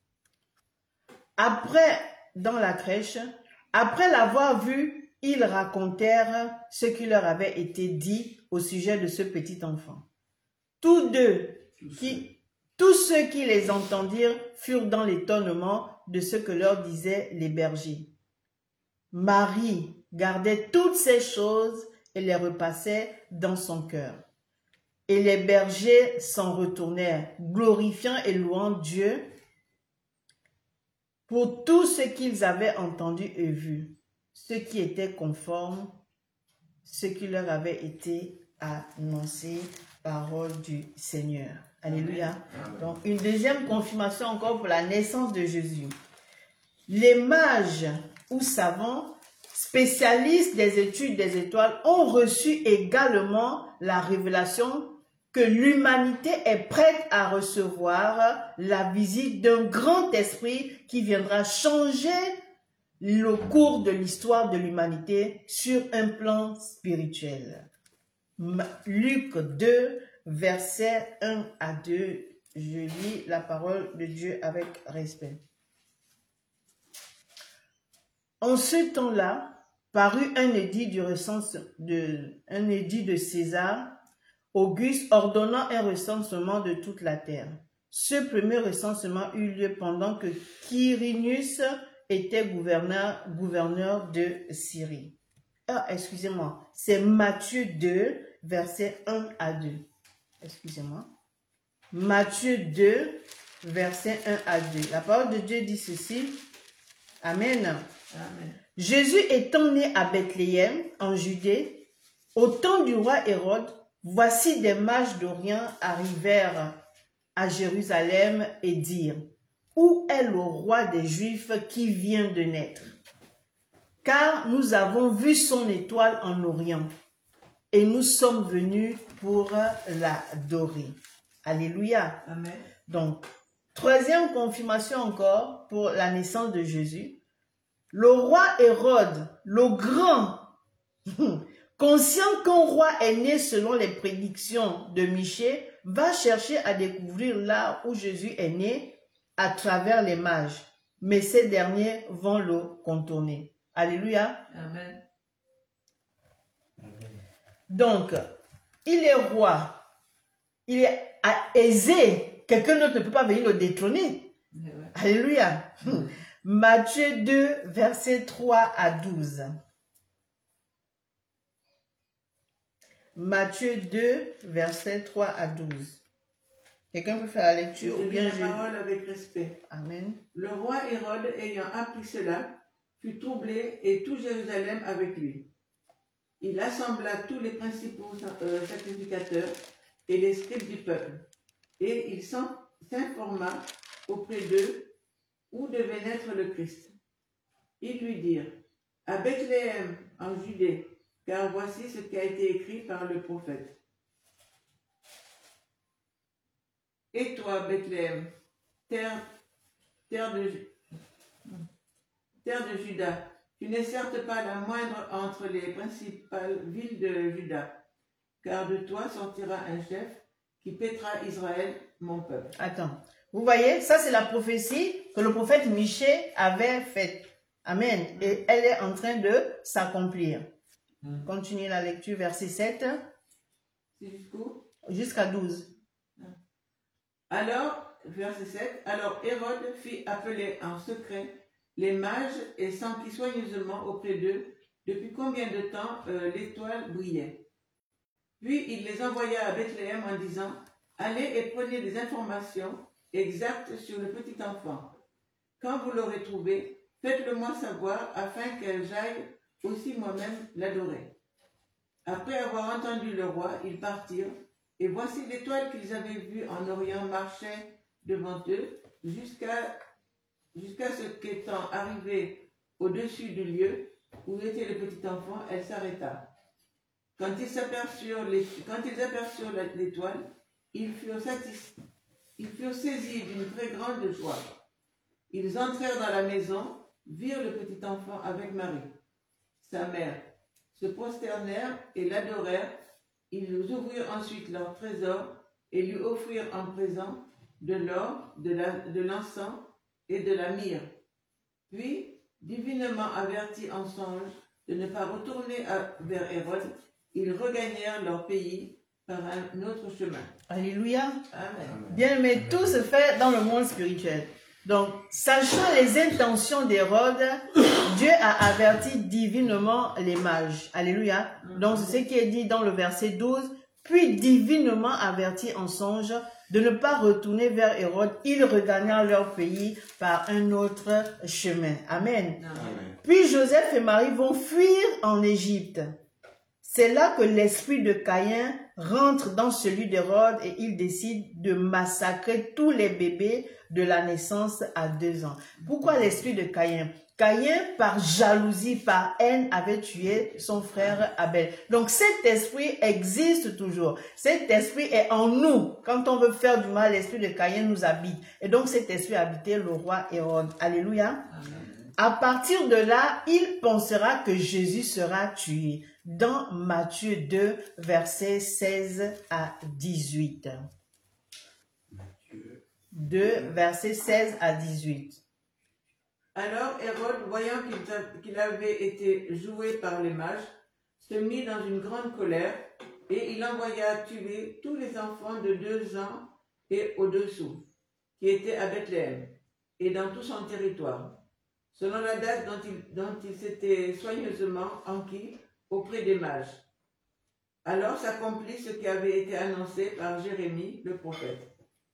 Après, dans la crèche, après l'avoir vu, ils racontèrent ce qui leur avait été dit au sujet de ce petit enfant. Tous deux, qui, tous ceux qui les entendirent furent dans l'étonnement de ce que leur disaient les bergers. Marie gardait toutes ces choses et les repassait dans son cœur. Et les bergers s'en retournèrent, glorifiant et louant Dieu pour tout ce qu'ils avaient entendu et vu, ce qui était conforme, ce qui leur avait été annoncé, parole du Seigneur. Alléluia. Amen. Donc, une deuxième confirmation encore pour la naissance de Jésus. Les mages ou savants, spécialistes des études des étoiles, ont reçu également la révélation que l'humanité est prête à recevoir la visite d'un grand esprit qui viendra changer le cours de l'histoire de l'humanité sur un plan spirituel. Luc deux, versets un à deux. Je lis la parole de Dieu avec respect. En ce temps-là, parut un édit du recens de, un édit de César Auguste ordonnant un recensement de toute la terre. Ce premier recensement eut lieu pendant que Quirinius était gouverneur, gouverneur de Syrie. Ah, excusez-moi, c'est Matthieu deux, versets un à deux. Excusez-moi. Matthieu deux, versets un à deux. La parole de Dieu dit ceci. Amen. Amen. Jésus étant né à Bethléem, en Judée, au temps du roi Hérode, voici des mages d'Orient arrivèrent à Jérusalem et dirent: où est le roi des Juifs qui vient de naître? Car nous avons vu son étoile en Orient et nous sommes venus pour l'adorer. Alléluia. Amen. Donc, troisième confirmation encore pour la naissance de Jésus. Le roi Hérode, le grand, conscient qu'un roi est né selon les prédictions de Michée, va chercher à découvrir là où Jésus est né à travers les mages. Mais ces derniers vont le contourner. Alléluia. Amen. Donc, il est roi. Il est aisé. Quelqu'un d'autre ne peut pas venir le détrôner. Mais ouais. Alléluia. Matthieu deux, versets trois à douze. Matthieu deux, versets trois à douze. Quelqu'un peut faire la lecture Je ou lis bien la je... parole avec respect. Amen. Le roi Hérode, ayant appris cela, fut troublé et tout Jérusalem avec lui. Il assembla tous les principaux euh, sacrificateurs et les scribes du peuple, et il s'en- s'informa auprès d'eux où devait naître le Christ. Ils lui dirent: à Bethléem, en Judée, car voici ce qui a été écrit par le prophète. Et toi, Bethléem, terre, terre de, Ju- terre de Juda, tu n'es certes pas la moindre entre les principales villes de Juda, car de toi sortira un chef qui paîtra Israël, mon peuple. Attends. Vous voyez, ça c'est la prophétie que le prophète Michée avait faite. Amen. Et elle est en train de s'accomplir. Mm. Continuez la lecture, verset sept C'est jusqu'où? jusqu'à douze. Alors, verset sept, alors Hérode fit appeler en secret les mages et s'enquit soigneusement auprès d'eux depuis combien de temps euh, l'étoile brillait. Puis il les envoya à Bethléem en disant: allez et prenez des informations exactes sur le petit enfant. Quand vous l'aurez trouvé, faites-le moi savoir afin que j'aille aussi moi-même l'adorer. Après avoir entendu le roi, ils partirent, et voici l'étoile qu'ils avaient vue en Orient marchait devant eux, jusqu'à jusqu'à ce qu'étant arrivés au-dessus du lieu où était le petit enfant, elle s'arrêta. Quand ils s'aperçurent les- quand ils aperçurent la- l'étoile, ils furent satis- ils furent saisis d'une très grande joie. Ils entrèrent dans la maison, virent le petit enfant avec Marie, sa mère, se prosternèrent et l'adorèrent. Ils ouvrirent ensuite leur trésor et lui offrirent en présent de l'or, de la- de l'encens et de la myrrhe. Puis, divinement avertis en songe de ne pas retourner à- vers Hérode, ils regagnèrent leur pays par un autre chemin. Alléluia. Amen. Bien, mais tout se fait dans le monde spirituel. Donc, sachant les intentions d'Hérode, Dieu a averti divinement les mages. Alléluia. Donc, c'est ce qui est dit dans le verset douze. Puis, divinement avertis en songe de ne pas retourner vers Hérode, ils regagnèrent leur pays par un autre chemin. Amen. Amen. Puis Joseph et Marie vont fuir en Égypte. C'est là que l'esprit de Caïn rentre dans celui d'Hérode et il décide de massacrer tous les bébés de la naissance à deux ans. Pourquoi l'esprit de Caïn? Caïn, par jalousie, par haine, avait tué son frère Abel. Donc cet esprit existe toujours. Cet esprit est en nous. Quand on veut faire du mal, l'esprit de Caïn nous habite. Et donc cet esprit habitait le roi Hérode. Alléluia. Amen. À partir de là, il pensera que Jésus sera tué. Dans Matthieu deux, versets seize à dix-huit. deux, versets seize à dix-huit. Alors Hérode, voyant qu'il a- qu'il avait été joué par les mages, se mit dans une grande colère et il envoya tuer tous les enfants de deux ans et au-dessous, qui étaient à Bethléem et dans tout son territoire, selon la date dont il, dont il s'était soigneusement enquis auprès des mages. Alors s'accomplit ce qui avait été annoncé par Jérémie, le prophète.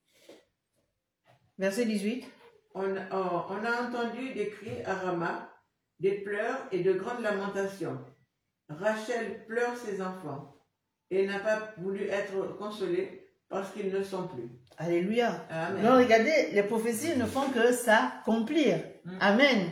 Verset dix-huit. On, on- on a entendu des cris à Rama, des pleurs et de grandes lamentations. Rachel pleure ses enfants et n'a pas voulu être consolée parce qu'ils ne sont plus. Alléluia. Amen. Donc regardez, les prophéties ne font que s'accomplir. Amen.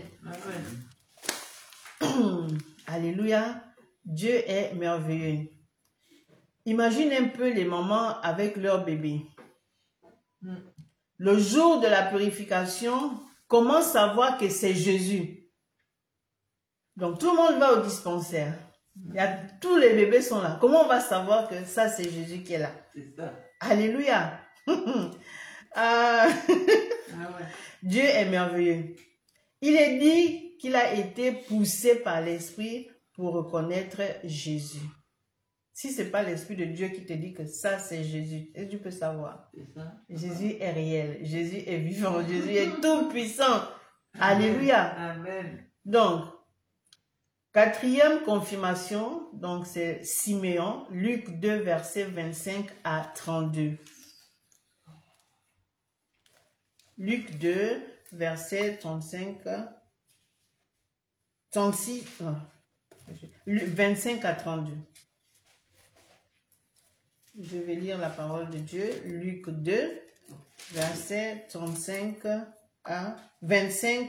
Amen. Alléluia. Dieu est merveilleux. Imagine un peu les mamans avec leur bébé. Mm. Le jour de la purification, comment savoir que c'est Jésus? Donc tout le monde va au dispensaire. Il y a, tous les bébés sont là. Comment on va savoir que ça c'est Jésus qui est là? C'est ça. Alléluia. Euh, Ah ouais. Dieu est merveilleux. Il est dit qu'il a été poussé par l'Esprit pour reconnaître Jésus. Si ce n'est pas l'Esprit de Dieu qui te dit que ça c'est Jésus, et tu peux savoir. C'est ça. Jésus est réel, Jésus est vivant, Jésus est tout puissant. Alléluia. Amen. Donc, quatrième confirmation, donc c'est Siméon, Luc deux, versets vingt-cinq à trente-deux. Luc deux, verset trente-cinq, trente-six, non, vingt-cinq à trente-deux. Je vais lire la parole de Dieu, Luc deux, verset trente-cinq à vingt-cinq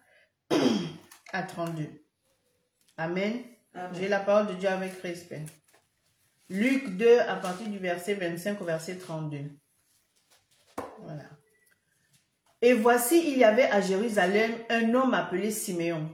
à trente-deux. Amen. Amen. J'ai la parole de Dieu avec respect. Luc deux, à partir du verset vingt-cinq au verset trente-deux. Voilà. Et voici, il y avait à Jérusalem un homme appelé Siméon.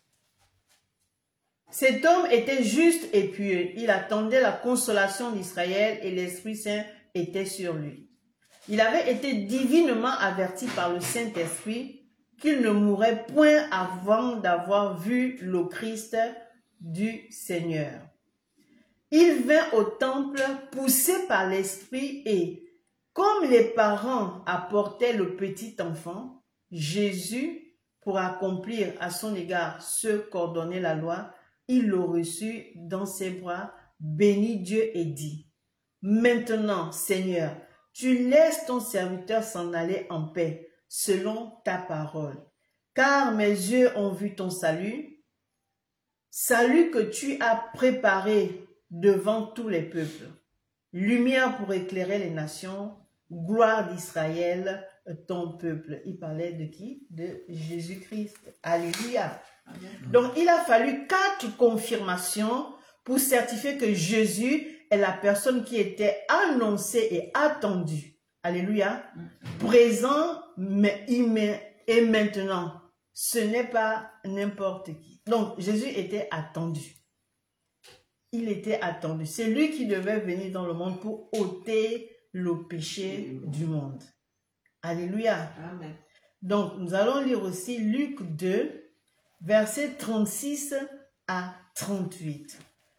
Cet homme était juste et pieux. Il attendait la consolation d'Israël et l'Esprit Saint était sur lui. Il avait été divinement averti par le Saint-Esprit qu'il ne mourrait point avant d'avoir vu le Christ du Seigneur. Il vint au temple poussé par l'Esprit et, comme les parents apportaient le petit enfant, Jésus, pour accomplir à son égard ce qu'ordonnait la loi, il le reçut dans ses bras, bénit Dieu et dit, « Maintenant, Seigneur, tu laisses ton serviteur s'en aller en paix, selon ta parole. Car mes yeux ont vu ton salut, salut que tu as préparé devant tous les peuples, lumière pour éclairer les nations, gloire d'Israël ton peuple. Il parlait de qui? De Jésus-Christ. Alléluia. Amen. Donc, il a fallu quatre confirmations pour certifier que Jésus est la personne qui était annoncée et attendue. Alléluia. Présent mais, et maintenant. Ce n'est pas n'importe qui. Donc, Jésus était attendu. Il était attendu. C'est lui qui devait venir dans le monde pour ôter le péché du monde. Alléluia. Amen. Donc, nous allons lire aussi Luc deux, versets trente-six à trente-huit.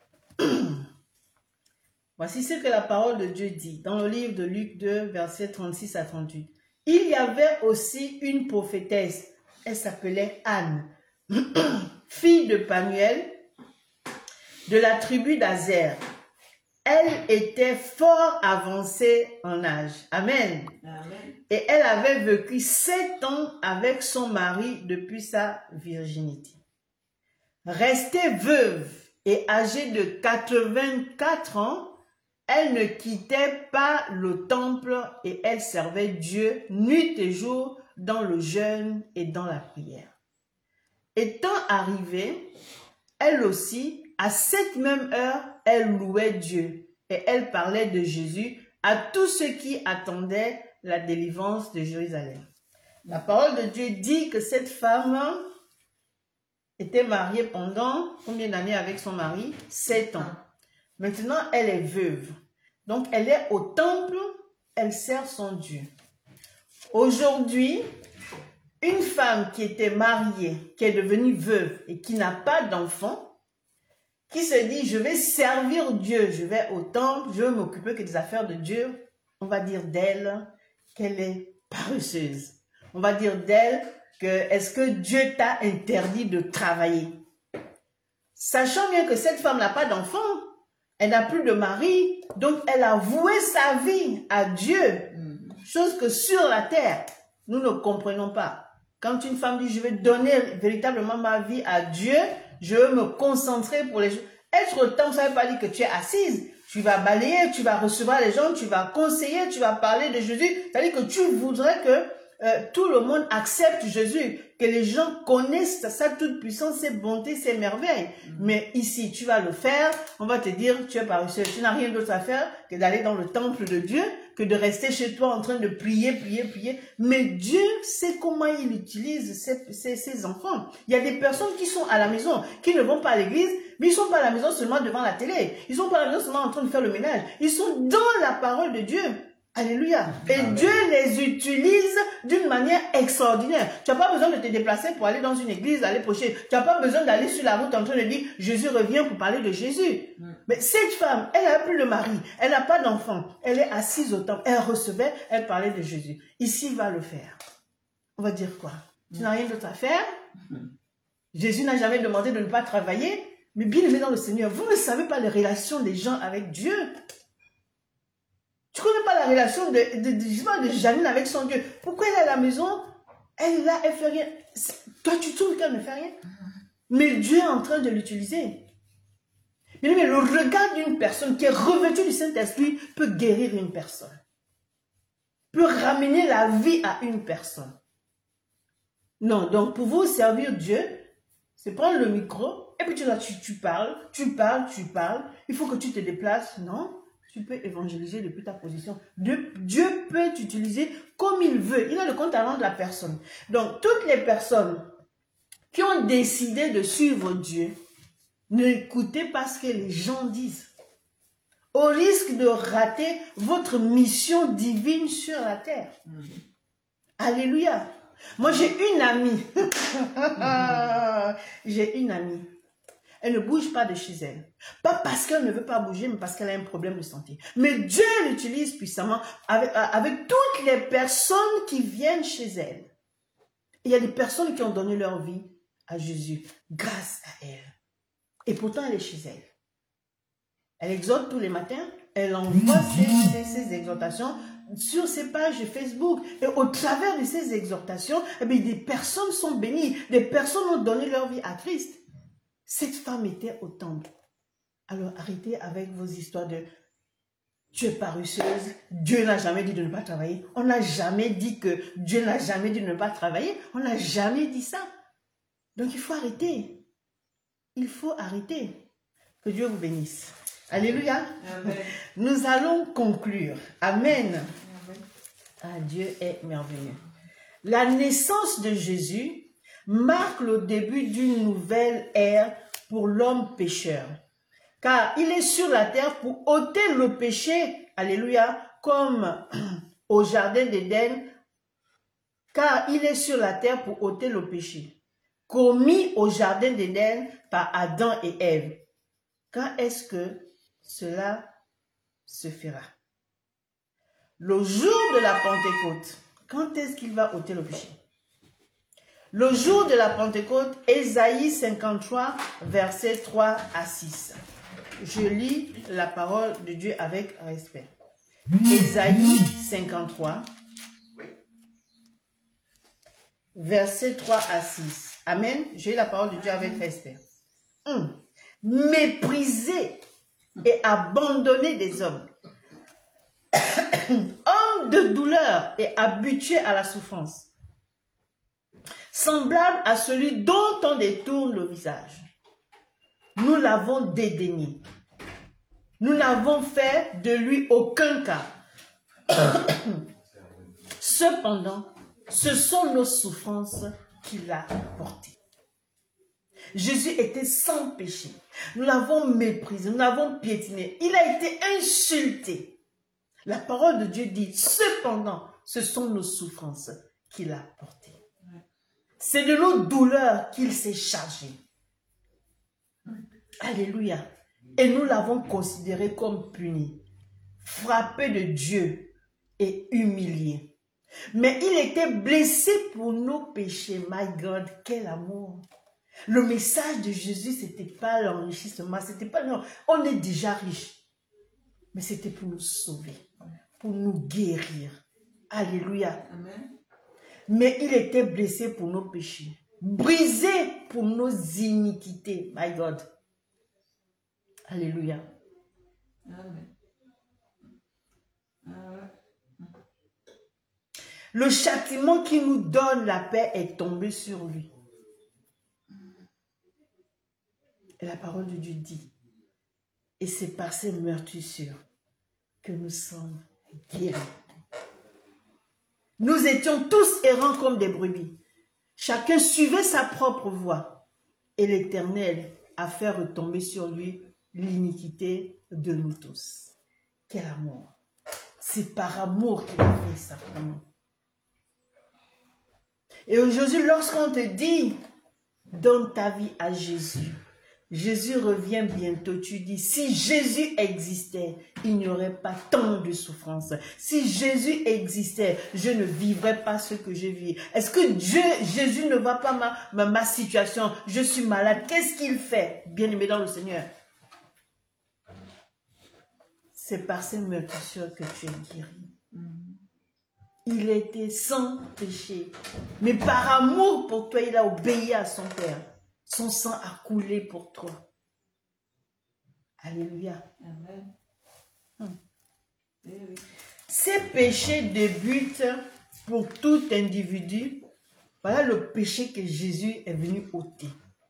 Voici ce que la parole de Dieu dit dans le livre de Luc deux, versets trente-six à trente-huit. Il y avait aussi une prophétesse, elle s'appelait Anne, fille de Panuel, de la tribu d'Azer. Elle était fort avancée en âge. Amen. Amen. Et elle avait vécu sept ans avec son mari depuis sa virginité. Restée veuve et âgée de quatre-vingt-quatre ans, elle ne quittait pas le temple et elle servait Dieu nuit et jour dans le jeûne et dans la prière. Étant arrivée, elle aussi, à cette même heure, elle louait Dieu et elle parlait de Jésus à tous ceux qui attendaient la délivrance de Jérusalem. La parole de Dieu dit que cette femme était mariée pendant combien d'années avec son mari? Sept ans. Maintenant, elle est veuve. Donc, elle est au temple, elle sert son Dieu. Aujourd'hui, une femme qui était mariée, qui est devenue veuve et qui n'a pas d'enfant, qui se dit, je vais servir Dieu, je vais au temple, je vais m'occuper que des affaires de Dieu, on va dire d'elle qu'elle est paresseuse. On va dire d'elle que, est-ce que Dieu t'a interdit de travailler? Sachant bien que cette femme n'a pas d'enfant, elle n'a plus de mari, donc elle a voué sa vie à Dieu, chose que sur la terre, nous ne comprenons pas. Quand une femme dit, je vais donner véritablement ma vie à Dieu, je veux me concentrer pour les gens. Être au temple, ça ne veut pas dire que tu es assise. Tu vas balayer, tu vas recevoir les gens, tu vas conseiller, tu vas parler de Jésus. C'est-à-dire que tu voudrais que euh, tout le monde accepte Jésus, que les gens connaissent sa toute puissance, ses bontés, ses merveilles. Mm-hmm. Mais ici, tu vas le faire, on va te dire, tu es paresseux, tu n'as rien d'autre à faire que d'aller dans le temple de Dieu, que de rester chez toi en train de prier, prier, prier. Mais Dieu sait comment il utilise ses, ses, ses enfants. Il y a des personnes qui sont à la maison, qui ne vont pas à l'église, mais ils ne sont pas à la maison seulement devant la télé. Ils ne sont pas à la maison seulement en train de faire le ménage. Ils sont dans la parole de Dieu. Alléluia. Et Amen. Dieu les utilise d'une manière extraordinaire. Tu n'as pas besoin de te déplacer pour aller dans une église, aller prêcher. Tu n'as pas besoin d'aller sur la route en train de dire Jésus revient pour parler de Jésus. Mm. Mais cette femme, elle n'a plus de mari, elle n'a pas d'enfant, elle est assise au temple, elle recevait, elle parlait de Jésus. Ici, il va le faire. On va dire quoi? Mm. Tu n'as rien d'autre à faire? Mm. Jésus n'a jamais demandé de ne pas travailler, mais bien aimé dans le Seigneur, vous ne savez pas les relations des gens avec Dieu. Tu ne connais pas la relation de, de, de, de Janine avec son Dieu. Pourquoi elle est à la maison? Elle est là, elle ne fait rien. Toi, tu trouves qu'elle ne fait rien? Mais Dieu est en train de l'utiliser. Mais, mais le regard d'une personne qui est revêtue du Saint-Esprit peut guérir une personne. Peut ramener la vie à une personne. Non, donc pour vous servir Dieu, c'est prendre le micro, et puis tu, tu, tu parles, tu parles, tu parles. Il faut que tu te déplaces, non? Tu peux évangéliser depuis ta position. Dieu peut t'utiliser comme il veut. Il a le compte à rendre de la personne. Donc, toutes les personnes qui ont décidé de suivre Dieu, n'écoutez pas ce que les gens disent. Au risque de rater votre mission divine sur la terre. Mmh. Alléluia. Moi, j'ai une amie. J'ai une amie. Elle ne bouge pas de chez elle. Pas parce qu'elle ne veut pas bouger, mais parce qu'elle a un problème de santé. Mais Dieu l'utilise puissamment avec, avec toutes les personnes qui viennent chez elle. Il y a des personnes qui ont donné leur vie à Jésus grâce à elle. Et pourtant, elle est chez elle. Elle exhorte tous les matins. Elle envoie ses, ses, ses exhortations sur ses pages Facebook. Et au travers de ces exhortations, eh bien, des personnes sont bénies. Des personnes ont donné leur vie à Christ. Cette femme était au temple. Alors arrêtez avec vos histoires de tu es paresseuse, Dieu n'a jamais dit de ne pas travailler. On n'a jamais dit que Dieu n'a jamais dit de ne pas travailler. On n'a jamais dit ça. Donc il faut arrêter. Il faut arrêter. Que Dieu vous bénisse. Alléluia. Amen. Nous allons conclure. Amen. Ah, Dieu est merveilleux. La naissance de Jésus marque le début d'une nouvelle ère pour l'homme pécheur. Car il est sur la terre pour ôter le péché, alléluia, comme au jardin d'Éden, car il est sur la terre pour ôter le péché, commis au jardin d'Éden par Adam et Ève. Quand est-ce que cela se fera? Le jour de la Pentecôte. Quand est-ce qu'il va ôter le péché? Le jour de la Pentecôte, Ésaïe cinquante-trois, versets trois à six. Je lis la parole de Dieu avec respect. Ésaïe cinquante-trois, versets trois à six. Amen. Je lis la parole de Dieu avec respect. Hum. Méprisé et abandonné des hommes. Homme de douleur et habitué à la souffrance. Semblable à celui dont on détourne le visage. Nous l'avons dédaigné. Nous n'avons fait de lui aucun cas. Cependant, ce sont nos souffrances qu'il a portées. Jésus était sans péché. Nous l'avons méprisé, nous l'avons piétiné. Il a été insulté. La parole de Dieu dit, cependant, ce sont nos souffrances qu'il a portées. C'est de nos douleurs qu'il s'est chargé. Alléluia. Et nous l'avons considéré comme puni, frappé de Dieu et humilié. Mais il était blessé pour nos péchés. My God, quel amour. Le message de Jésus, ce n'était pas l'enrichissement, c'était pas non, on est déjà riche. Mais c'était pour nous sauver, pour nous guérir. Alléluia. Amen. Mais il était blessé pour nos péchés, brisé pour nos iniquités. My God. Alléluia. Amen. Amen. Le châtiment qui nous donne la paix est tombé sur lui. Et la parole de Dieu dit, et c'est par ces meurtrissures que nous sommes guéris. Nous étions tous errants comme des brebis. Chacun suivait sa propre voie. Et l'Éternel a fait retomber sur lui l'iniquité de nous tous. Quel amour! C'est par amour qu'il a fait ça pour nous. Et aujourd'hui, lorsqu'on te dit, donne ta vie à Jésus, Jésus revient bientôt, tu dis, si Jésus existait, il n'y aurait pas tant de souffrance. Si Jésus existait, je ne vivrais pas ce que je vis. Est-ce que Dieu, Jésus ne voit pas ma, ma, ma situation? Je suis malade. Qu'est-ce qu'il fait? Bien-aimé dans le Seigneur. C'est par ces meurtrissures que tu es guéri. Il était sans péché. Mais par amour pour toi, il a obéi à son Père. Son sang a coulé pour toi. Alléluia. Amen. Hum. Eh oui. Ces péchés débutent pour tout individu. Voilà le péché que Jésus est venu ôter.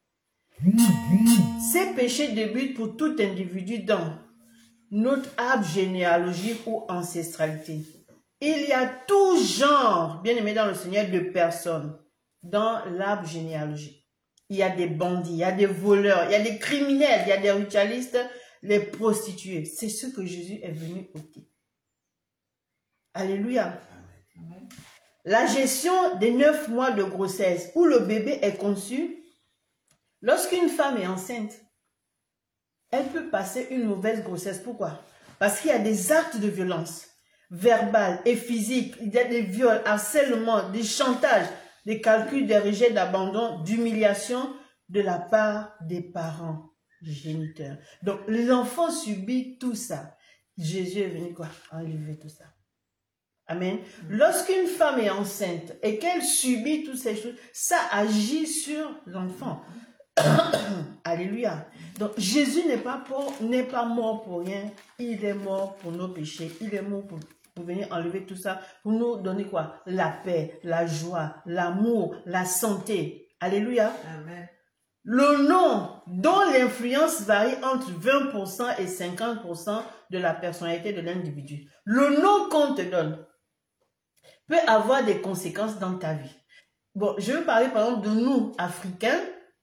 Ces péchés débutent pour tout individu dans notre arbre généalogique ou ancestralité. Il y a tout genre, bien aimé dans le Seigneur, de personnes dans l'arbre généalogique. Il y a des bandits, il y a des voleurs, il y a des criminels, il y a des ritualistes, les prostituées. C'est ce que Jésus est venu ôter. Alléluia. Amen. La gestion des neuf mois de grossesse où le bébé est conçu, lorsqu'une femme est enceinte, elle peut passer une mauvaise grossesse. Pourquoi? Parce qu'il y a des actes de violence verbale et physique, il y a des viols, harcèlements, des chantages, des calculs, des rejets d'abandon, d'humiliation de la part des parents géniteurs. Donc, les enfants subissent tout ça. Jésus est venu quoi? Enlever tout ça. Amen. Lorsqu'une femme est enceinte et qu'elle subit toutes ces choses, ça agit sur l'enfant. Alléluia. Donc Jésus n'est pas, pour, n'est pas mort pour rien. Il est mort pour nos péchés. Il est mort pour, pour venir enlever tout ça. Pour nous donner quoi? La paix, la joie, l'amour, la santé. Alléluia. Amen. Le nom dont l'influence varie entre vingt pour cent et cinquante pour cent de la personnalité de l'individu. Le nom qu'on te donne peut avoir des conséquences dans ta vie. Bon, je veux parler par exemple de nous, Africains.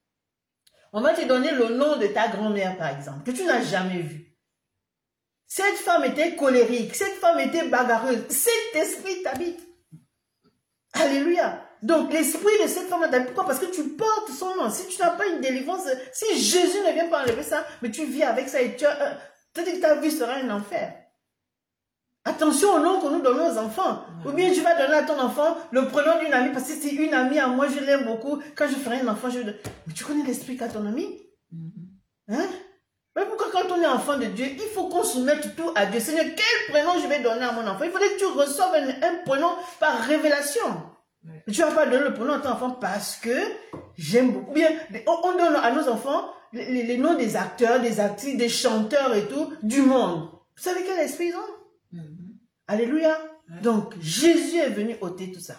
On va te donner le nom de ta grand-mère, par exemple, que tu n'as jamais vu. Cette femme était colérique, cette femme était bagarreuse, cet esprit t'habite. Alléluia. Donc, l'esprit de cette femme t'habite. Pourquoi? Parce que tu portes son nom. Si tu n'as pas une délivrance, si Jésus ne vient pas enlever ça, mais tu vis avec ça et tu as, euh, ta vie sera un enfer. Attention au nom que nous donnons aux enfants. Ou bien tu vas donner à ton enfant le prénom d'une amie, parce que c'est une amie à moi, je l'aime beaucoup. Quand je ferai un enfant, je... Mais tu connais l'esprit qu'a ton ami? Hein? Mais pourquoi quand on est enfant de Dieu, il faut qu'on soumette tout à Dieu. Seigneur, quel prénom je vais donner à mon enfant? Il faudrait que tu reçoives un, un prénom par révélation. Ouais. Tu ne vas pas donner le prénom à ton enfant parce que j'aime beaucoup. Bien, on, on donne à nos enfants les, les, les noms des acteurs, des actrices, des chanteurs et tout, du monde. Vous savez quel esprit ils ont? Mm-hmm. Alléluia. Ouais. Donc, Jésus est venu ôter tout ça.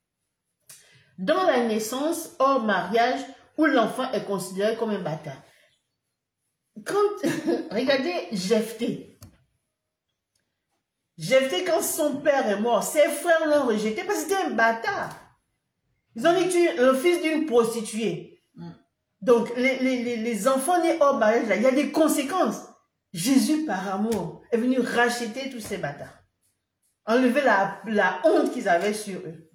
Dans la naissance, hors mariage, où l'enfant est considéré comme un bâtard. Quand, regardez Jephthé. Jephthé, quand son père est mort, ses frères l'ont rejeté parce que c'était un bâtard. Ils ont dit que tu es le fils d'une prostituée. Mm. Donc, les, les, les enfants nés hors mariage, là, il y a des conséquences. Jésus, par amour, est venu racheter tous ces bâtards. Enlever la, la honte qu'ils avaient sur eux.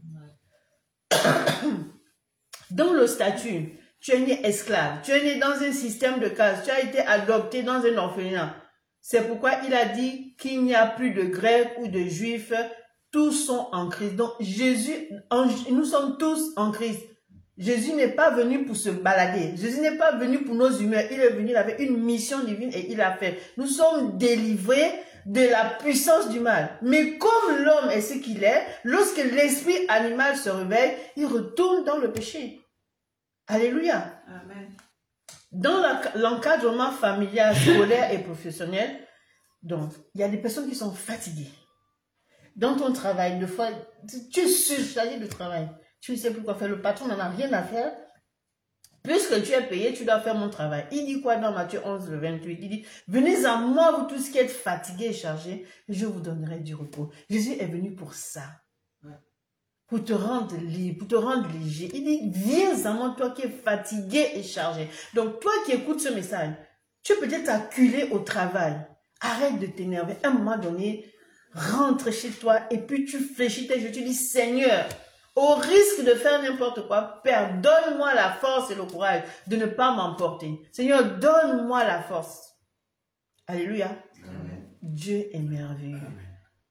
Mm. Dans le statut, tu es né esclave, tu es né dans un système de caste, tu as été adopté dans un orphelinat. C'est pourquoi il a dit qu'il n'y a plus de Grecs ou de Juifs, tous sont en Christ. Donc Jésus, en, nous sommes tous en Christ. Jésus n'est pas venu pour se balader. Jésus n'est pas venu pour nos humeurs. Il est venu, il avait une mission divine et il a fait. Nous sommes délivrés de la puissance du mal. Mais comme l'homme est ce qu'il est, lorsque l'esprit animal se réveille, il retourne dans le péché. Alléluia. Amen. Dans l'encadrement familial, scolaire et professionnel, donc, il y a des personnes qui sont fatiguées. Dans ton travail, de fois, tu es surchargé de travail. Tu ne sais plus quoi faire. Le patron n'en a rien à faire. Puisque tu es payé, tu dois faire mon travail. Il dit quoi dans Matthieu onze, le vingt-huit? Il dit, venez à moi, vous tous qui êtes fatigués et chargés, et je vous donnerai du repos. Jésus est venu pour ça. Pour te rendre libre, pour te rendre léger. Il dit, viens à moi, toi qui es fatigué et chargé. Donc, toi qui écoutes ce message, tu peux peut-être acculer au travail. Arrête de t'énerver. À un moment donné, rentre chez toi et puis tu fléchis tes yeux. Tu dis, Seigneur, au risque de faire n'importe quoi, Père, donne-moi la force et le courage de ne pas m'emporter. Seigneur, donne-moi la force. Alléluia. Amen. Dieu est merveilleux. Amen.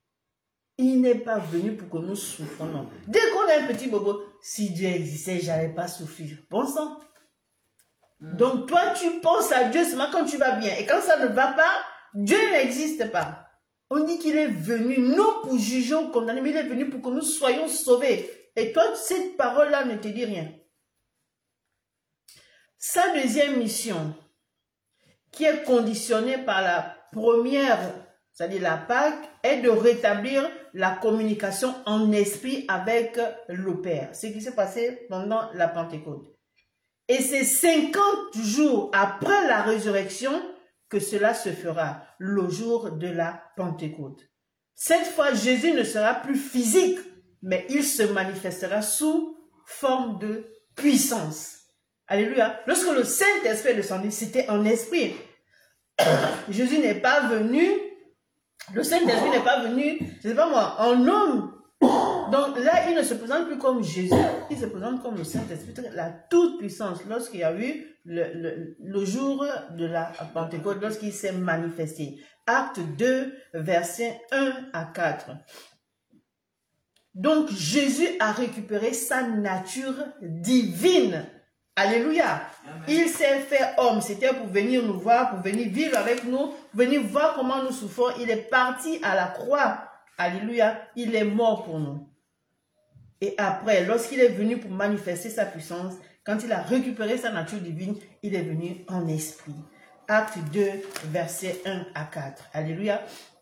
Il n'est pas venu pour que nous souffrions, non. Dès qu'on a un petit bobo, si Dieu existait, je n'allais pas souffrir. Bon sang. Mm. Donc toi, tu penses à Dieu seulement quand tu vas bien. Et quand ça ne va pas, Dieu n'existe pas. On dit qu'il est venu, non pour juger ou condamner, mais il est venu pour que nous soyons sauvés. Et toi, cette parole-là ne te dit rien. Sa deuxième mission, qui est conditionnée par la première, c'est-à-dire la Pâque, est de rétablir la communication en esprit avec le Père. Ce qui s'est passé pendant la Pentecôte. Et c'est cinquante jours après la résurrection que cela se fera, le jour de la Pentecôte. Cette fois, Jésus ne sera plus physique, mais il se manifestera sous forme de puissance. Alléluia. Lorsque le Saint-Esprit est descendu, c'était en esprit. Jésus n'est pas venu, le Saint-Esprit n'est pas venu, je ne sais pas moi, en homme. Donc là, il ne se présente plus comme Jésus, il se présente comme le Saint-Esprit, la toute-puissance, lorsqu'il y a eu le, le, le jour de la Pentecôte, lorsqu'il s'est manifesté. Acte deux, versets un à quatre. Donc Jésus a récupéré sa nature divine. Alléluia. Amen. Il s'est fait homme. C'était pour venir nous voir, pour venir vivre avec nous, pour venir voir comment nous souffrons. Il est parti à la croix. Alléluia. Il est mort pour nous. Et après, lorsqu'il est venu pour manifester sa puissance, quand il a récupéré sa nature divine, il est venu en esprit. Acte deux, versets un à quatre. Alléluia.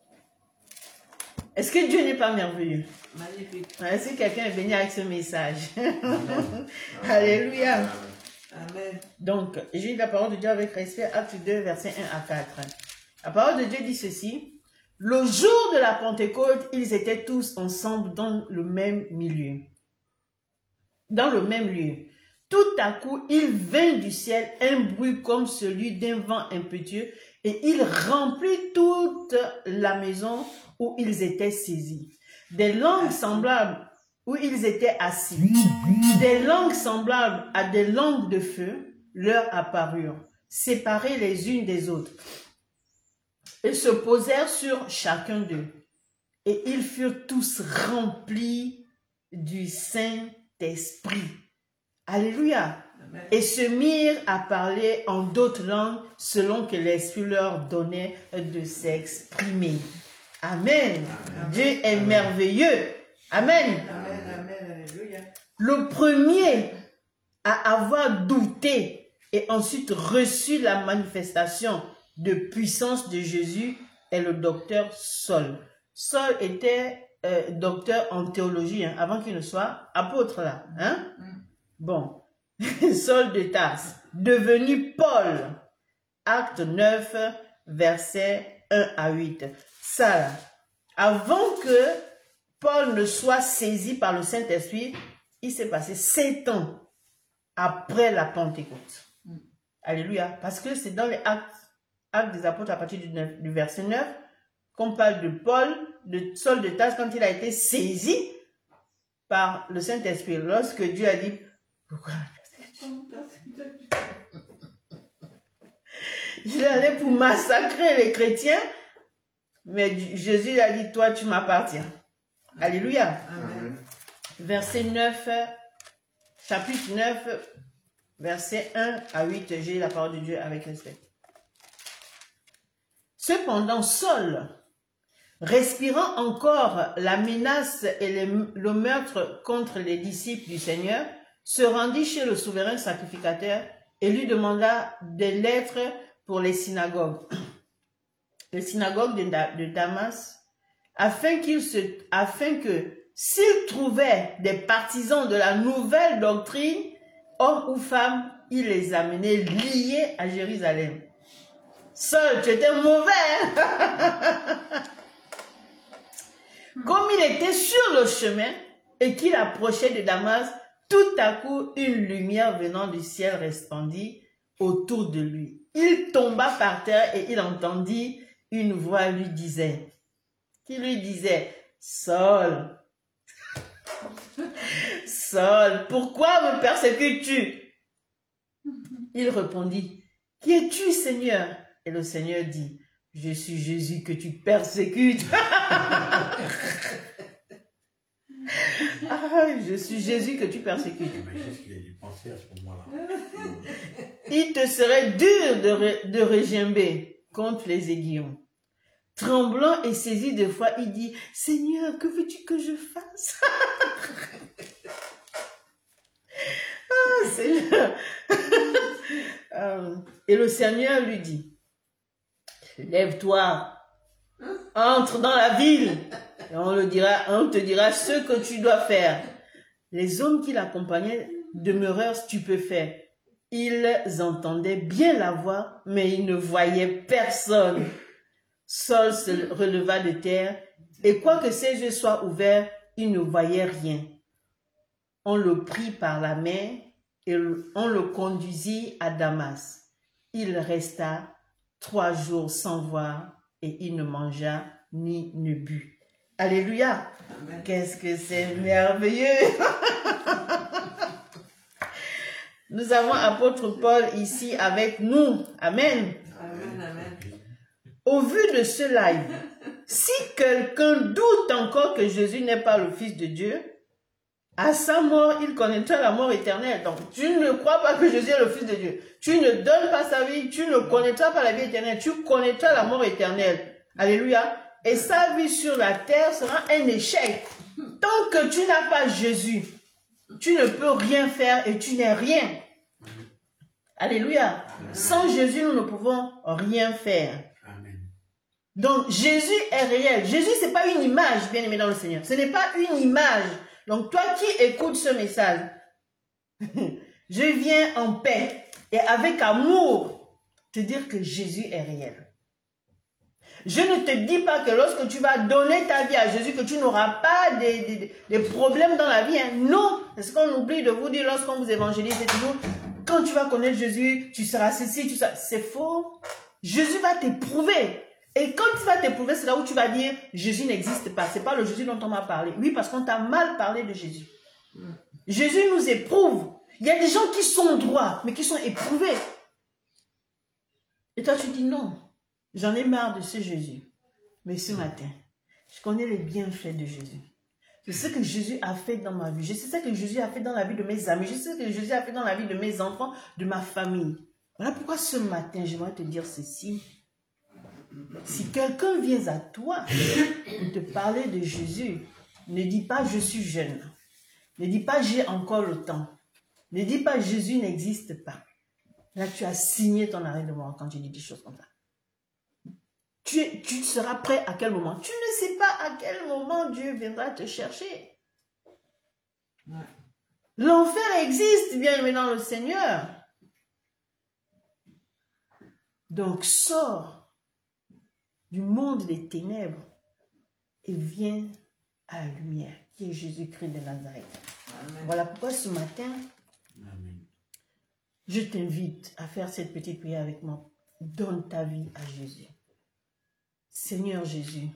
Est-ce que Dieu n'est pas merveilleux? Magnifique. Est-ce que quelqu'un est venu avec ce message? Alléluia. Amen. Donc, j'ai lu la parole de Dieu avec respect, acte deux, versets un à quatre. La parole de Dieu dit ceci. Le jour de la Pentecôte, ils étaient tous ensemble dans le même milieu. Dans le même lieu. Tout à coup, il vint du ciel un bruit comme celui d'un vent impétueux et il remplit toute la maison où ils étaient saisis. Des langues semblables où ils étaient assis. Des langues semblables à des langues de feu leur apparurent, séparées les unes des autres. Ils se posèrent sur chacun d'eux. Et ils furent tous remplis du Saint-Esprit. Alléluia. Amen. Et se mirent à parler en d'autres langues selon que l'Esprit leur donnait de s'exprimer. Amen. Amen. Dieu est Amen. merveilleux. Amen. Amen, amen, alléluia. Le premier à avoir douté et ensuite reçu la manifestation de puissance de Jésus est le docteur Saul. Saul était euh, docteur en théologie hein, avant qu'il ne soit apôtre là. Hein? Mm. Bon, Saul de Tarse, devenu Paul. Acte neuf, versets un à huit. Ça là, avant que Paul ne soit saisi par le Saint-Esprit, il s'est passé sept ans après la Pentecôte. Mm. Alléluia. Parce que c'est dans les actes, actes des apôtres à partir du, neuf, du verset neuf qu'on parle de Paul, de Saul de Tarse quand il a été saisi par le Saint-Esprit. Lorsque Dieu a dit, pourquoi il allait pour massacrer les chrétiens, mais Jésus a dit, toi tu m'appartiens. Alléluia. Amen. Verset neuf, chapitre neuf, verset un à huit, j'ai la parole de Dieu avec respect. Cependant, Saul, respirant encore la menace et le, le meurtre contre les disciples du Seigneur, se rendit chez le souverain sacrificateur et lui demanda des lettres pour les synagogues, les synagogues de, de Damas, afin, qu'il se, afin que, s'il trouvait des partisans de la nouvelle doctrine, hommes ou femmes, il les amenait liés à Jérusalem. Saul, tu étais mauvais. Comme il était sur le chemin et qu'il approchait de Damas, tout à coup, une lumière venant du ciel resplendit autour de lui. Il tomba par terre et il entendit une voix lui disait, qui lui disait, Saul, Saul, pourquoi me persécutes-tu? Il répondit, qui es-tu, Seigneur? Et le Seigneur dit, je suis Jésus que tu persécutes. Ah, je suis Jésus que tu persécutes. Il te serait dur de, ré, de régimber contre les aiguillons. Tremblant et saisi de foi, il dit, Seigneur, que veux-tu que je fasse? Ah, Seigneur. euh, et le Seigneur lui dit, lève-toi, entre dans la ville, et on, le dira, on te dira ce que tu dois faire. Les hommes qui l'accompagnaient demeurèrent stupéfaits. Ils entendaient bien la voix, mais ils ne voyaient personne. Saul se releva de terre, et quoique ses yeux soient ouverts, il ne voyait rien. On le prit par la main, et on le conduisit à Damas. Il resta trois jours sans voir, et il ne mangea ni ne but. Alléluia. Qu'est-ce que c'est merveilleux. Nous avons apôtre Paul ici avec nous. Amen. Amen, amen. Au vu de ce live, si quelqu'un doute encore que Jésus n'est pas le Fils de Dieu, à sa mort, il connaîtra la mort éternelle. Donc, tu ne crois pas que Jésus est le Fils de Dieu. Tu ne donnes pas sa vie, tu ne connaîtras pas la vie éternelle, tu connaîtras la mort éternelle. Alléluia. Et sa vie sur la terre sera un échec. Tant que tu n'as pas Jésus, tu ne peux rien faire et tu n'es rien. Alléluia. Sans Jésus, nous ne pouvons rien faire. Amen. Donc, Jésus est réel. Jésus, ce n'est pas une image, bien aimé dans le Seigneur. Ce n'est pas une image. Donc, toi qui écoutes ce message, je viens en paix et avec amour te dire que Jésus est réel. Je ne te dis pas que lorsque tu vas donner ta vie à Jésus, que tu n'auras pas des, des, des problèmes dans la vie. Hein. Non, c'est ce qu'on oublie de vous dire lorsqu'on vous évangélise. C'est toujours, quand tu vas connaître Jésus, tu seras ceci, tu seras... C'est faux. Jésus va t'éprouver. Et quand tu vas t'éprouver, c'est là où tu vas dire, Jésus n'existe pas. Ce n'est pas le Jésus dont on m'a parlé. Oui, parce qu'on t'a mal parlé de Jésus. Jésus nous éprouve. Il y a des gens qui sont droits, mais qui sont éprouvés. Et toi, tu dis non. J'en ai marre de ce Jésus. Mais ce matin, je connais les bienfaits de Jésus. Je sais ce que Jésus a fait dans ma vie. Je sais ce que Jésus a fait dans la vie de mes amis. Je sais ce que Jésus a fait dans la vie de mes enfants, de ma famille. Voilà pourquoi ce matin, j'aimerais te dire ceci. Si quelqu'un vient à toi pour te parler de Jésus, ne dis pas je suis jeune. Ne dis pas j'ai encore le temps. Ne dis pas Jésus n'existe pas. Là, tu as signé ton arrêt de mort quand tu dis des choses comme ça. Tu, tu seras prêt à quel moment? Tu ne sais pas à quel moment Dieu viendra te chercher. Ouais. L'enfer existe, bien aimé dans le Seigneur. Donc, sors du monde des ténèbres et viens à la lumière, qui est Jésus-Christ de Nazareth. Amen. Voilà pourquoi ce matin, Amen. Je t'invite à faire cette petite prière avec moi. Donne ta vie à Jésus. Seigneur Jésus,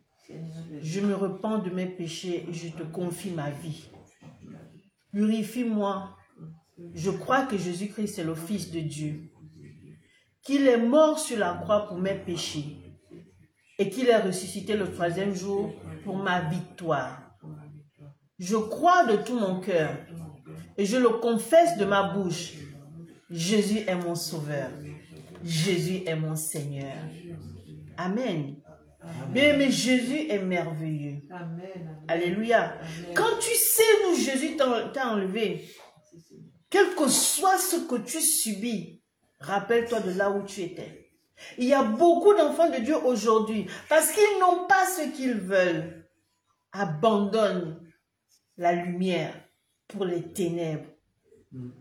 je me repens de mes péchés et je te confie ma vie. Purifie-moi. Je crois que Jésus-Christ est le Fils de Dieu, qu'il est mort sur la croix pour mes péchés et qu'il est ressuscité le troisième jour pour ma victoire. Je crois de tout mon cœur et je le confesse de ma bouche. Jésus est mon sauveur. Jésus est mon Seigneur. Amen. Bien, mais Jésus est merveilleux. Amen. Alléluia. Amen. Quand tu sais où Jésus t'a enlevé, quel que soit ce que tu subis, rappelle-toi de là où tu étais. Il y a beaucoup d'enfants de Dieu aujourd'hui, parce qu'ils n'ont pas ce qu'ils veulent, abandonnent la lumière pour les ténèbres. Mm.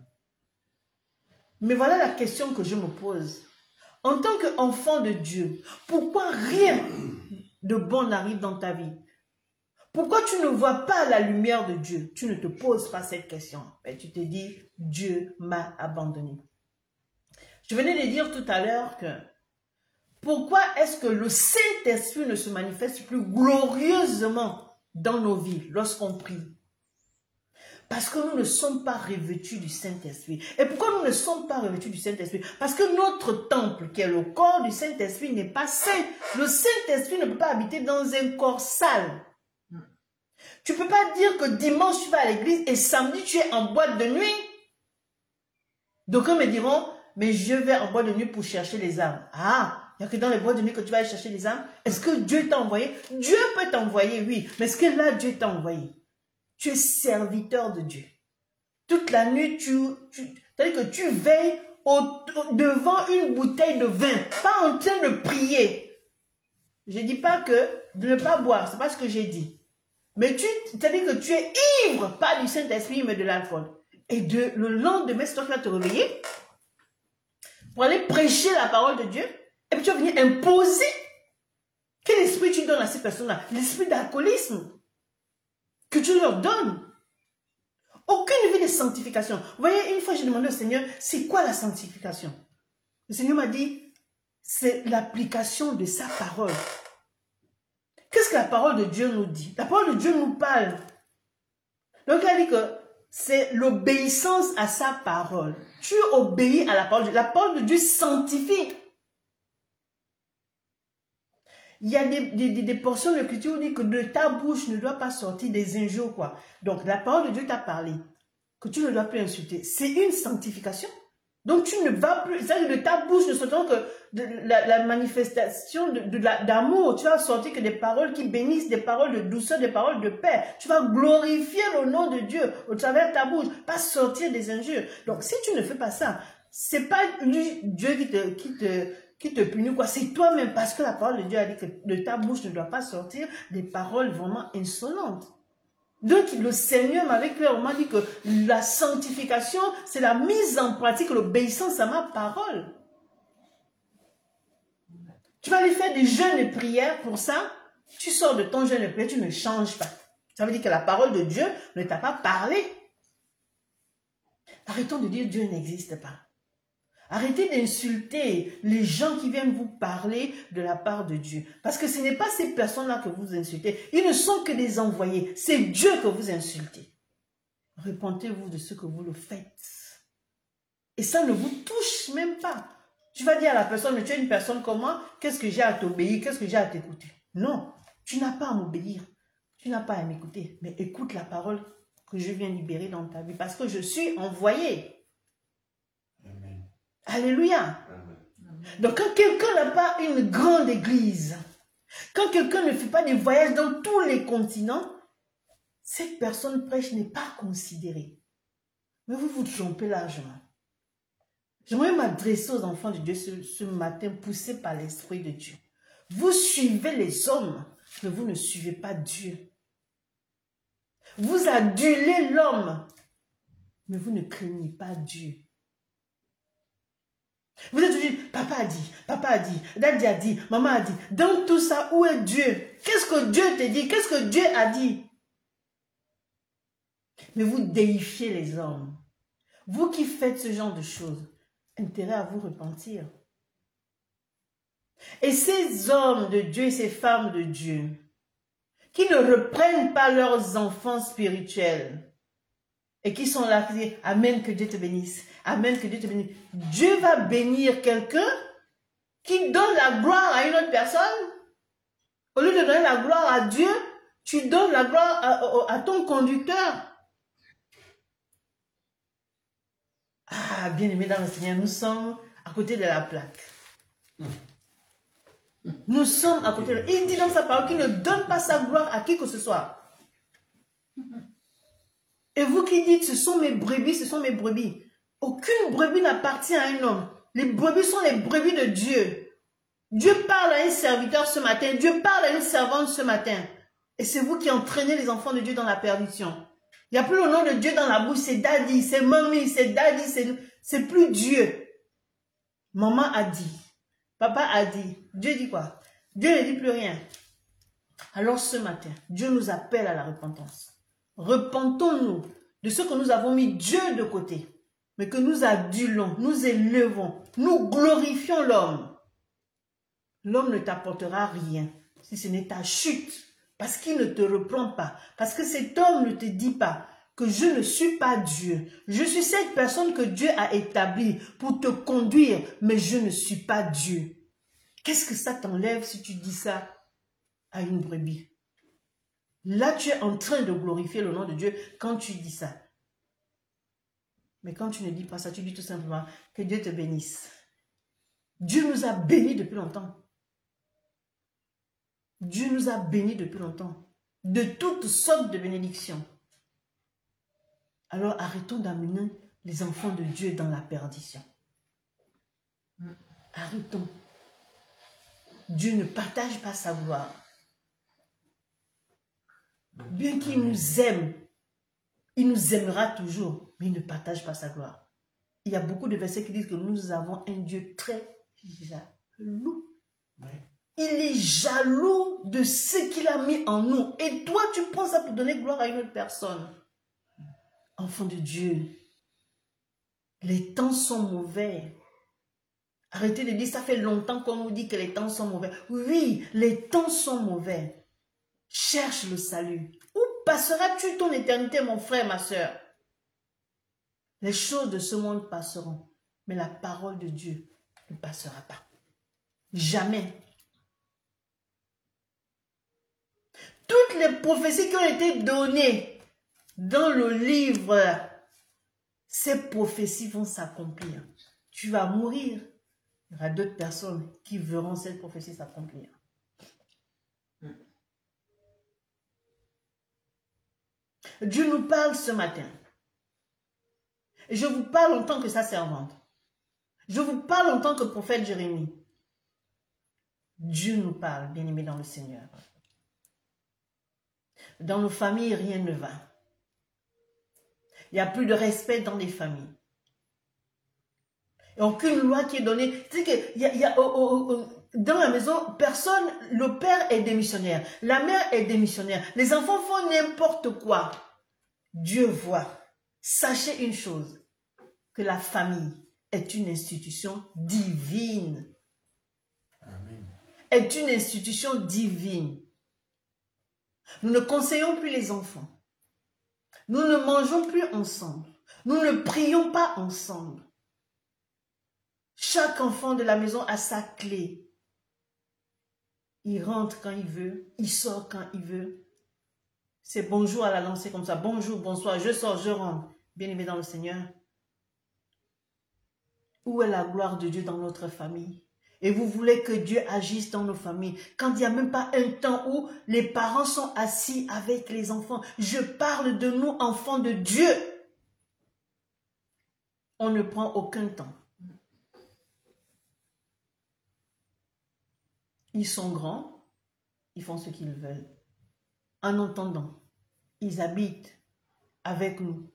Mais voilà la question que je me pose. En tant qu'enfant de Dieu, pourquoi rien de bon n'arrive dans ta vie? Pourquoi tu ne vois pas la lumière de Dieu? Tu ne te poses pas cette question. Mais tu te dis, Dieu m'a abandonné. Je venais de dire tout à l'heure que pourquoi est-ce que le Saint-Esprit ne se manifeste plus glorieusement dans nos vies lorsqu'on prie? Parce que nous ne sommes pas revêtus du Saint-Esprit. Et pourquoi nous ne sommes pas revêtus du Saint-Esprit? Parce que notre temple, qui est le corps du Saint-Esprit, n'est pas saint. Le Saint-Esprit ne peut pas habiter dans un corps sale. Tu ne peux pas dire que dimanche tu vas à l'église et samedi tu es en boîte de nuit. Donc me diront, mais je vais en boîte de nuit pour chercher les âmes. Ah, il n'y a que dans les boîtes de nuit que tu vas aller chercher les âmes. Est-ce que Dieu t'a envoyé? Dieu peut t'envoyer, oui. Mais est-ce que là Dieu t'a envoyé? Tu es serviteur de Dieu. Toute la nuit, tu, tu, c'est-à-dire que tu veilles au, devant une bouteille de vin, pas en train de prier. Je ne dis pas que de ne pas boire, ce n'est pas ce que j'ai dit. Mais tu, c'est-à-dire que tu es ivre, pas du Saint-Esprit, mais de l'alcool. Et de, le lendemain, c'est toi qui vas te réveiller pour aller prêcher la parole de Dieu. Et puis tu vas venir imposer. Quel esprit tu donnes à ces personnes-là? L'esprit d'alcoolisme que tu leur donnes. Aucune vie de sanctification. Vous voyez, une fois j'ai demandé au Seigneur, c'est quoi la sanctification? Le Seigneur m'a dit, c'est l'application de sa parole. Qu'est-ce que la parole de Dieu nous dit? La parole de Dieu nous parle. Donc il a dit que c'est l'obéissance à sa parole. Tu obéis à la parole de Dieu. La parole de Dieu sanctifie. Il y a des, des, des portions de l'écriture où dit que de ta bouche ne doit pas sortir des injures, quoi. Donc, la parole de Dieu t'a parlé, que tu ne dois plus insulter. C'est une sanctification. Donc tu ne vas plus, c'est-à-dire de ta bouche ne sortira que de la, la manifestation de, de la, d'amour. Tu vas sortir que des paroles qui bénissent, des paroles de douceur, des paroles de paix. Tu vas glorifier le nom de Dieu au travers de ta bouche, pas sortir des injures. Donc si tu ne fais pas ça, c'est pas lui, Dieu qui te, qui te, qui te punit, quoi. C'est toi-même, parce que la parole de Dieu a dit que de ta bouche ne doit pas sortir des paroles vraiment insolentes. Donc, le Seigneur m'avait clairement dit que la sanctification, c'est la mise en pratique, l'obéissance à ma parole. Tu vas aller faire des jeûnes et prières pour ça. Tu sors de ton jeûne et prière, tu ne changes pas. Ça veut dire que la parole de Dieu ne t'a pas parlé. Arrêtons de dire Dieu n'existe pas. Arrêtez d'insulter les gens qui viennent vous parler de la part de Dieu. Parce que ce n'est pas ces personnes-là que vous insultez. Ils ne sont que des envoyés. C'est Dieu que vous insultez. Repentez-vous de ce que vous le faites. Et ça ne vous touche même pas. Tu vas dire à la personne, mais tu es une personne comme moi, qu'est-ce que j'ai à t'obéir, qu'est-ce que j'ai à t'écouter? Non, tu n'as pas à m'obéir. Tu n'as pas à m'écouter. Mais écoute la parole que je viens libérer dans ta vie. Parce que je suis envoyé. Alléluia. Amen. Donc quand quelqu'un n'a pas une grande église, quand quelqu'un ne fait pas des voyages dans tous les continents, cette personne prêche n'est pas considérée. Mais vous vous trompez largement. J'aimerais m'adresser aux enfants de Dieu ce, ce matin, poussés par l'Esprit de Dieu. Vous suivez les hommes, mais vous ne suivez pas Dieu. Vous adulez l'homme, mais vous ne craignez pas Dieu. Vous êtes toujours, papa a dit, papa a dit, daddy a dit, maman a dit. Dans tout ça, où est Dieu? Qu'est-ce que Dieu te dit? Qu'est-ce que Dieu a dit? Mais vous déifiez les hommes. Vous qui faites ce genre de choses, intérêt à vous repentir. Et ces hommes de Dieu et ces femmes de Dieu, qui ne reprennent pas leurs enfants spirituels, et qui sont là, qui disent, Amen, que Dieu te bénisse. Amen, que Dieu te bénisse. Dieu va bénir quelqu'un qui donne la gloire à une autre personne. Au lieu de donner la gloire à Dieu, tu donnes la gloire à, à, à ton conducteur. Ah, bien-aimés dans le Seigneur, nous sommes à côté de la plaque. Nous sommes à côté de... Il dit dans sa parole qu'il ne donne pas sa gloire à qui que ce soit. Et vous qui dites, ce sont mes brebis, ce sont mes brebis. Aucune brebis n'appartient à un homme. Les brebis sont les brebis de Dieu. Dieu parle à un serviteur ce matin. Dieu parle à une servante ce matin. Et c'est vous qui entraînez les enfants de Dieu dans la perdition. Il n'y a plus le nom de Dieu dans la bouche. C'est daddy, c'est mamie, c'est daddy, c'est plus Dieu. Maman a dit. Papa a dit. Dieu dit quoi? Dieu ne dit plus rien. Alors ce matin, Dieu nous appelle à la repentance. Repentons-nous de ce que nous avons mis Dieu de côté, mais que nous adulons, nous élevons, nous glorifions l'homme. L'homme ne t'apportera rien si ce n'est ta chute, parce qu'il ne te reprend pas, parce que cet homme ne te dit pas que je ne suis pas Dieu. Je suis cette personne que Dieu a établie pour te conduire, mais je ne suis pas Dieu. Qu'est-ce que ça t'enlève si tu dis ça à une brebis? Là, tu es en train de glorifier le nom de Dieu quand tu dis ça. Mais quand tu ne dis pas ça, tu dis tout simplement que Dieu te bénisse. Dieu nous a bénis depuis longtemps. Dieu nous a bénis depuis longtemps. De toutes sortes de bénédictions. Alors arrêtons d'amener les enfants de Dieu dans la perdition. Arrêtons. Dieu ne partage pas sa gloire. Bien qu'il nous aime, il nous aimera toujours, mais il ne partage pas sa gloire. Il y a beaucoup de versets qui disent que nous avons un Dieu très jaloux. Ouais. Il est jaloux de ce qu'il a mis en nous. Et toi, tu prends ça pour donner gloire à une autre personne. Enfant de Dieu, les temps sont mauvais. Arrêtez de dire, ça fait longtemps qu'on nous dit que les temps sont mauvais. Oui, les temps sont mauvais. Cherche le salut. Où passeras-tu ton éternité, mon frère, ma soeur? Les choses de ce monde passeront, mais la parole de Dieu ne passera pas. Jamais. Toutes les prophéties qui ont été données dans le livre, ces prophéties vont s'accomplir. tu vas mourir. Il y aura d'autres personnes qui verront cette prophétie s'accomplir. Dieu nous parle ce matin. Et je vous parle en tant que sa servante. Je vous parle en tant que prophète Jérémie. Dieu nous parle, bien-aimés dans le Seigneur. Dans nos familles, rien ne va. Il n'y a plus de respect dans les familles. Et aucune loi qui est donnée. Tu sais que y a, y a, oh, oh, oh, dans la maison, personne, le père est démissionnaire, la mère est démissionnaire, les enfants font n'importe quoi. Dieu voit. Sachez une chose, que la famille est une institution divine. Amen. Est une institution divine. Nous ne conseillons plus les enfants. Nous ne mangeons plus ensemble. Nous ne prions pas ensemble. Chaque enfant de la maison a sa clé. Il rentre quand il veut, il sort quand il veut. C'est bonjour à la lancée comme ça. Bonjour, bonsoir, je sors, je rentre. Bien-aimé dans le Seigneur. Où est la gloire de Dieu dans notre famille? Et vous voulez que Dieu agisse dans nos familles. Quand il n'y a même pas un temps où les parents sont assis avec les enfants. Je parle de nous, enfants de Dieu. On ne prend aucun temps. Ils sont grands, ils font ce qu'ils veulent. En entendant, ils habitent avec nous.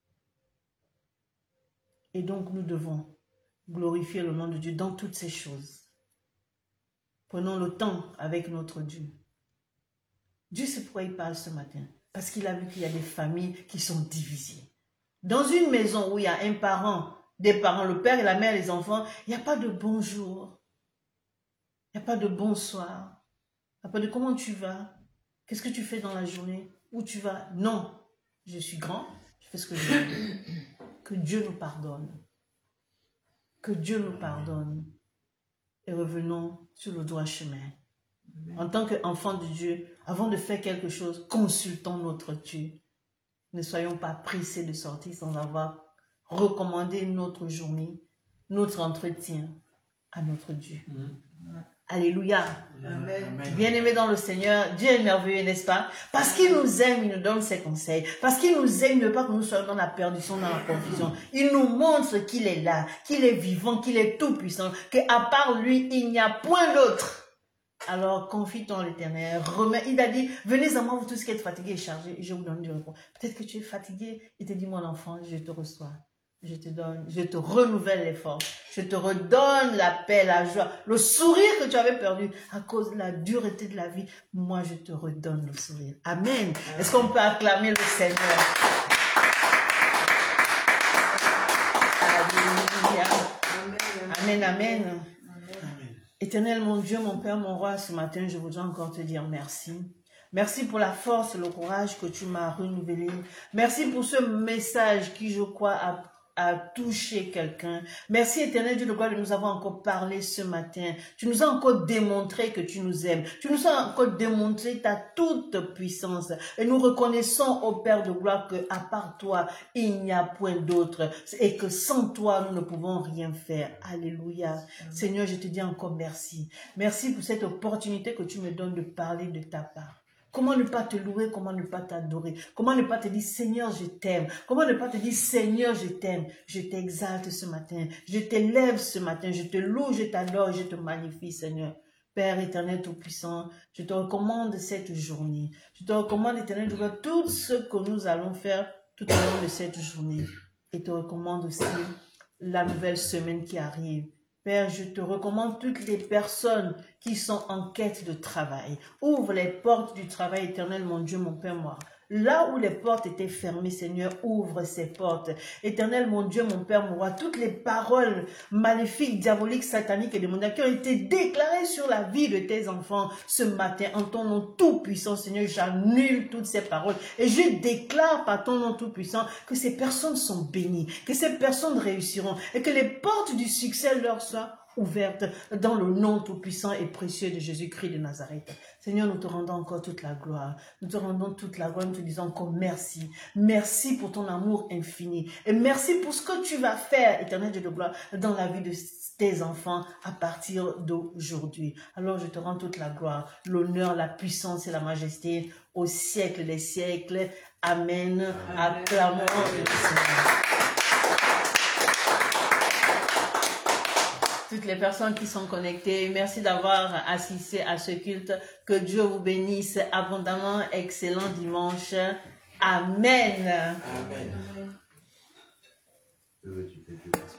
Et donc nous devons glorifier le nom de Dieu dans toutes ces choses. Prenons le temps avec notre Dieu. Dieu sait pourquoi il parle ce matin. Parce qu'il a vu qu'il y a des familles qui sont divisées. Dans une maison où il y a un parent, des parents, le père et la mère, les enfants, il n'y a pas de bonjour. Il n'y a pas de bonsoir. Il n'y a pas de comment tu vas. Qu'est-ce que tu fais dans la journée? Où tu vas? Non. Je suis grand. Je fais ce que je veux. Que Dieu nous pardonne. Que Dieu nous pardonne. Et revenons sur le droit chemin. En tant qu'enfants de Dieu, avant de faire quelque chose, consultons notre Dieu. Ne soyons pas pressés de sortir sans avoir recommandé notre journée, notre entretien à notre Dieu. Mmh. Alléluia. Amen. Bien-aimés dans le Seigneur, Dieu est merveilleux, n'est-ce pas? Parce qu'il nous aime, il nous donne ses conseils. Parce qu'il nous aime, il ne veut pas que nous soyons dans la perdition, dans la confusion. Il nous montre qu'il est là, qu'il est vivant, qu'il est tout-puissant, qu'à part lui, il n'y a point d'autre. Alors, confie-toi en l'Éternel. Il a dit, venez à moi, vous tous qui êtes fatigués et chargés, et je vous donne du repos. Peut-être que tu es fatigué, il te dit, mon enfant, je te reçois. Je te donne, je te renouvelle les forces. Je te redonne la paix, la joie, le sourire que tu avais perdu à cause de la dureté de la vie. Moi, je te redonne le sourire. Amen. Est-ce qu'on peut acclamer le Seigneur? Alléluia. Amen, amen. Amen. Éternel, mon Dieu, mon Père, mon Roi, ce matin, je voudrais encore te dire merci. Merci pour la force, le courage que tu m'as renouvelé. Merci pour ce message qui, je crois, a à toucher quelqu'un. Merci éternel Dieu de gloire de nous avoir encore parlé ce matin. Tu nous as encore démontré que tu nous aimes. Tu nous as encore démontré ta toute puissance. Et nous reconnaissons au Père de gloire que à part toi, il n'y a point d'autre. Et que sans toi, nous ne pouvons rien faire. Alléluia. Amen. Seigneur, je te dis encore merci. Merci pour cette opportunité que tu me donnes de parler de ta part. Comment ne pas te louer, comment ne pas t'adorer, comment ne pas te dire Seigneur je t'aime, comment ne pas te dire Seigneur je t'aime, je t'exalte ce matin, je t'élève ce matin, je te loue, je t'adore, je te magnifie Seigneur. Père éternel tout-puissant, je te recommande cette journée, je te recommande éternel de voir tout ce que nous allons faire tout au long de cette journée et te recommande aussi la nouvelle semaine qui arrive. Père, je te recommande toutes les personnes qui sont en quête de travail. Ouvre les portes du travail éternel, mon Dieu, mon Père, moi. Là où les portes étaient fermées, Seigneur, ouvre ces portes. Éternel, mon Dieu, mon Père, mon Roi, toutes les paroles maléfiques, diaboliques, sataniques et démoniaques qui ont été déclarées sur la vie de tes enfants ce matin, en ton nom tout-puissant, Seigneur, j'annule toutes ces paroles et je déclare par ton nom tout-puissant que ces personnes sont bénies, que ces personnes réussiront et que les portes du succès leur soient ouvertes dans le nom tout-puissant et précieux de Jésus-Christ de Nazareth. Seigneur, nous te rendons encore toute la gloire. Nous te rendons toute la gloire. Nous te disons encore merci. Merci pour ton amour infini. Et merci pour ce que tu vas faire, éternel Dieu de gloire, dans la vie de tes enfants à partir d'aujourd'hui. Alors je te rends toute la gloire, l'honneur, la puissance et la majesté au siècle des siècles. Amen. Amen. Acclamons le Seigneur. Toutes les personnes qui sont connectées, merci d'avoir assisté à ce culte. Que Dieu vous bénisse abondamment. Excellent dimanche. Amen. Amen. Que veux-tu, que Dieu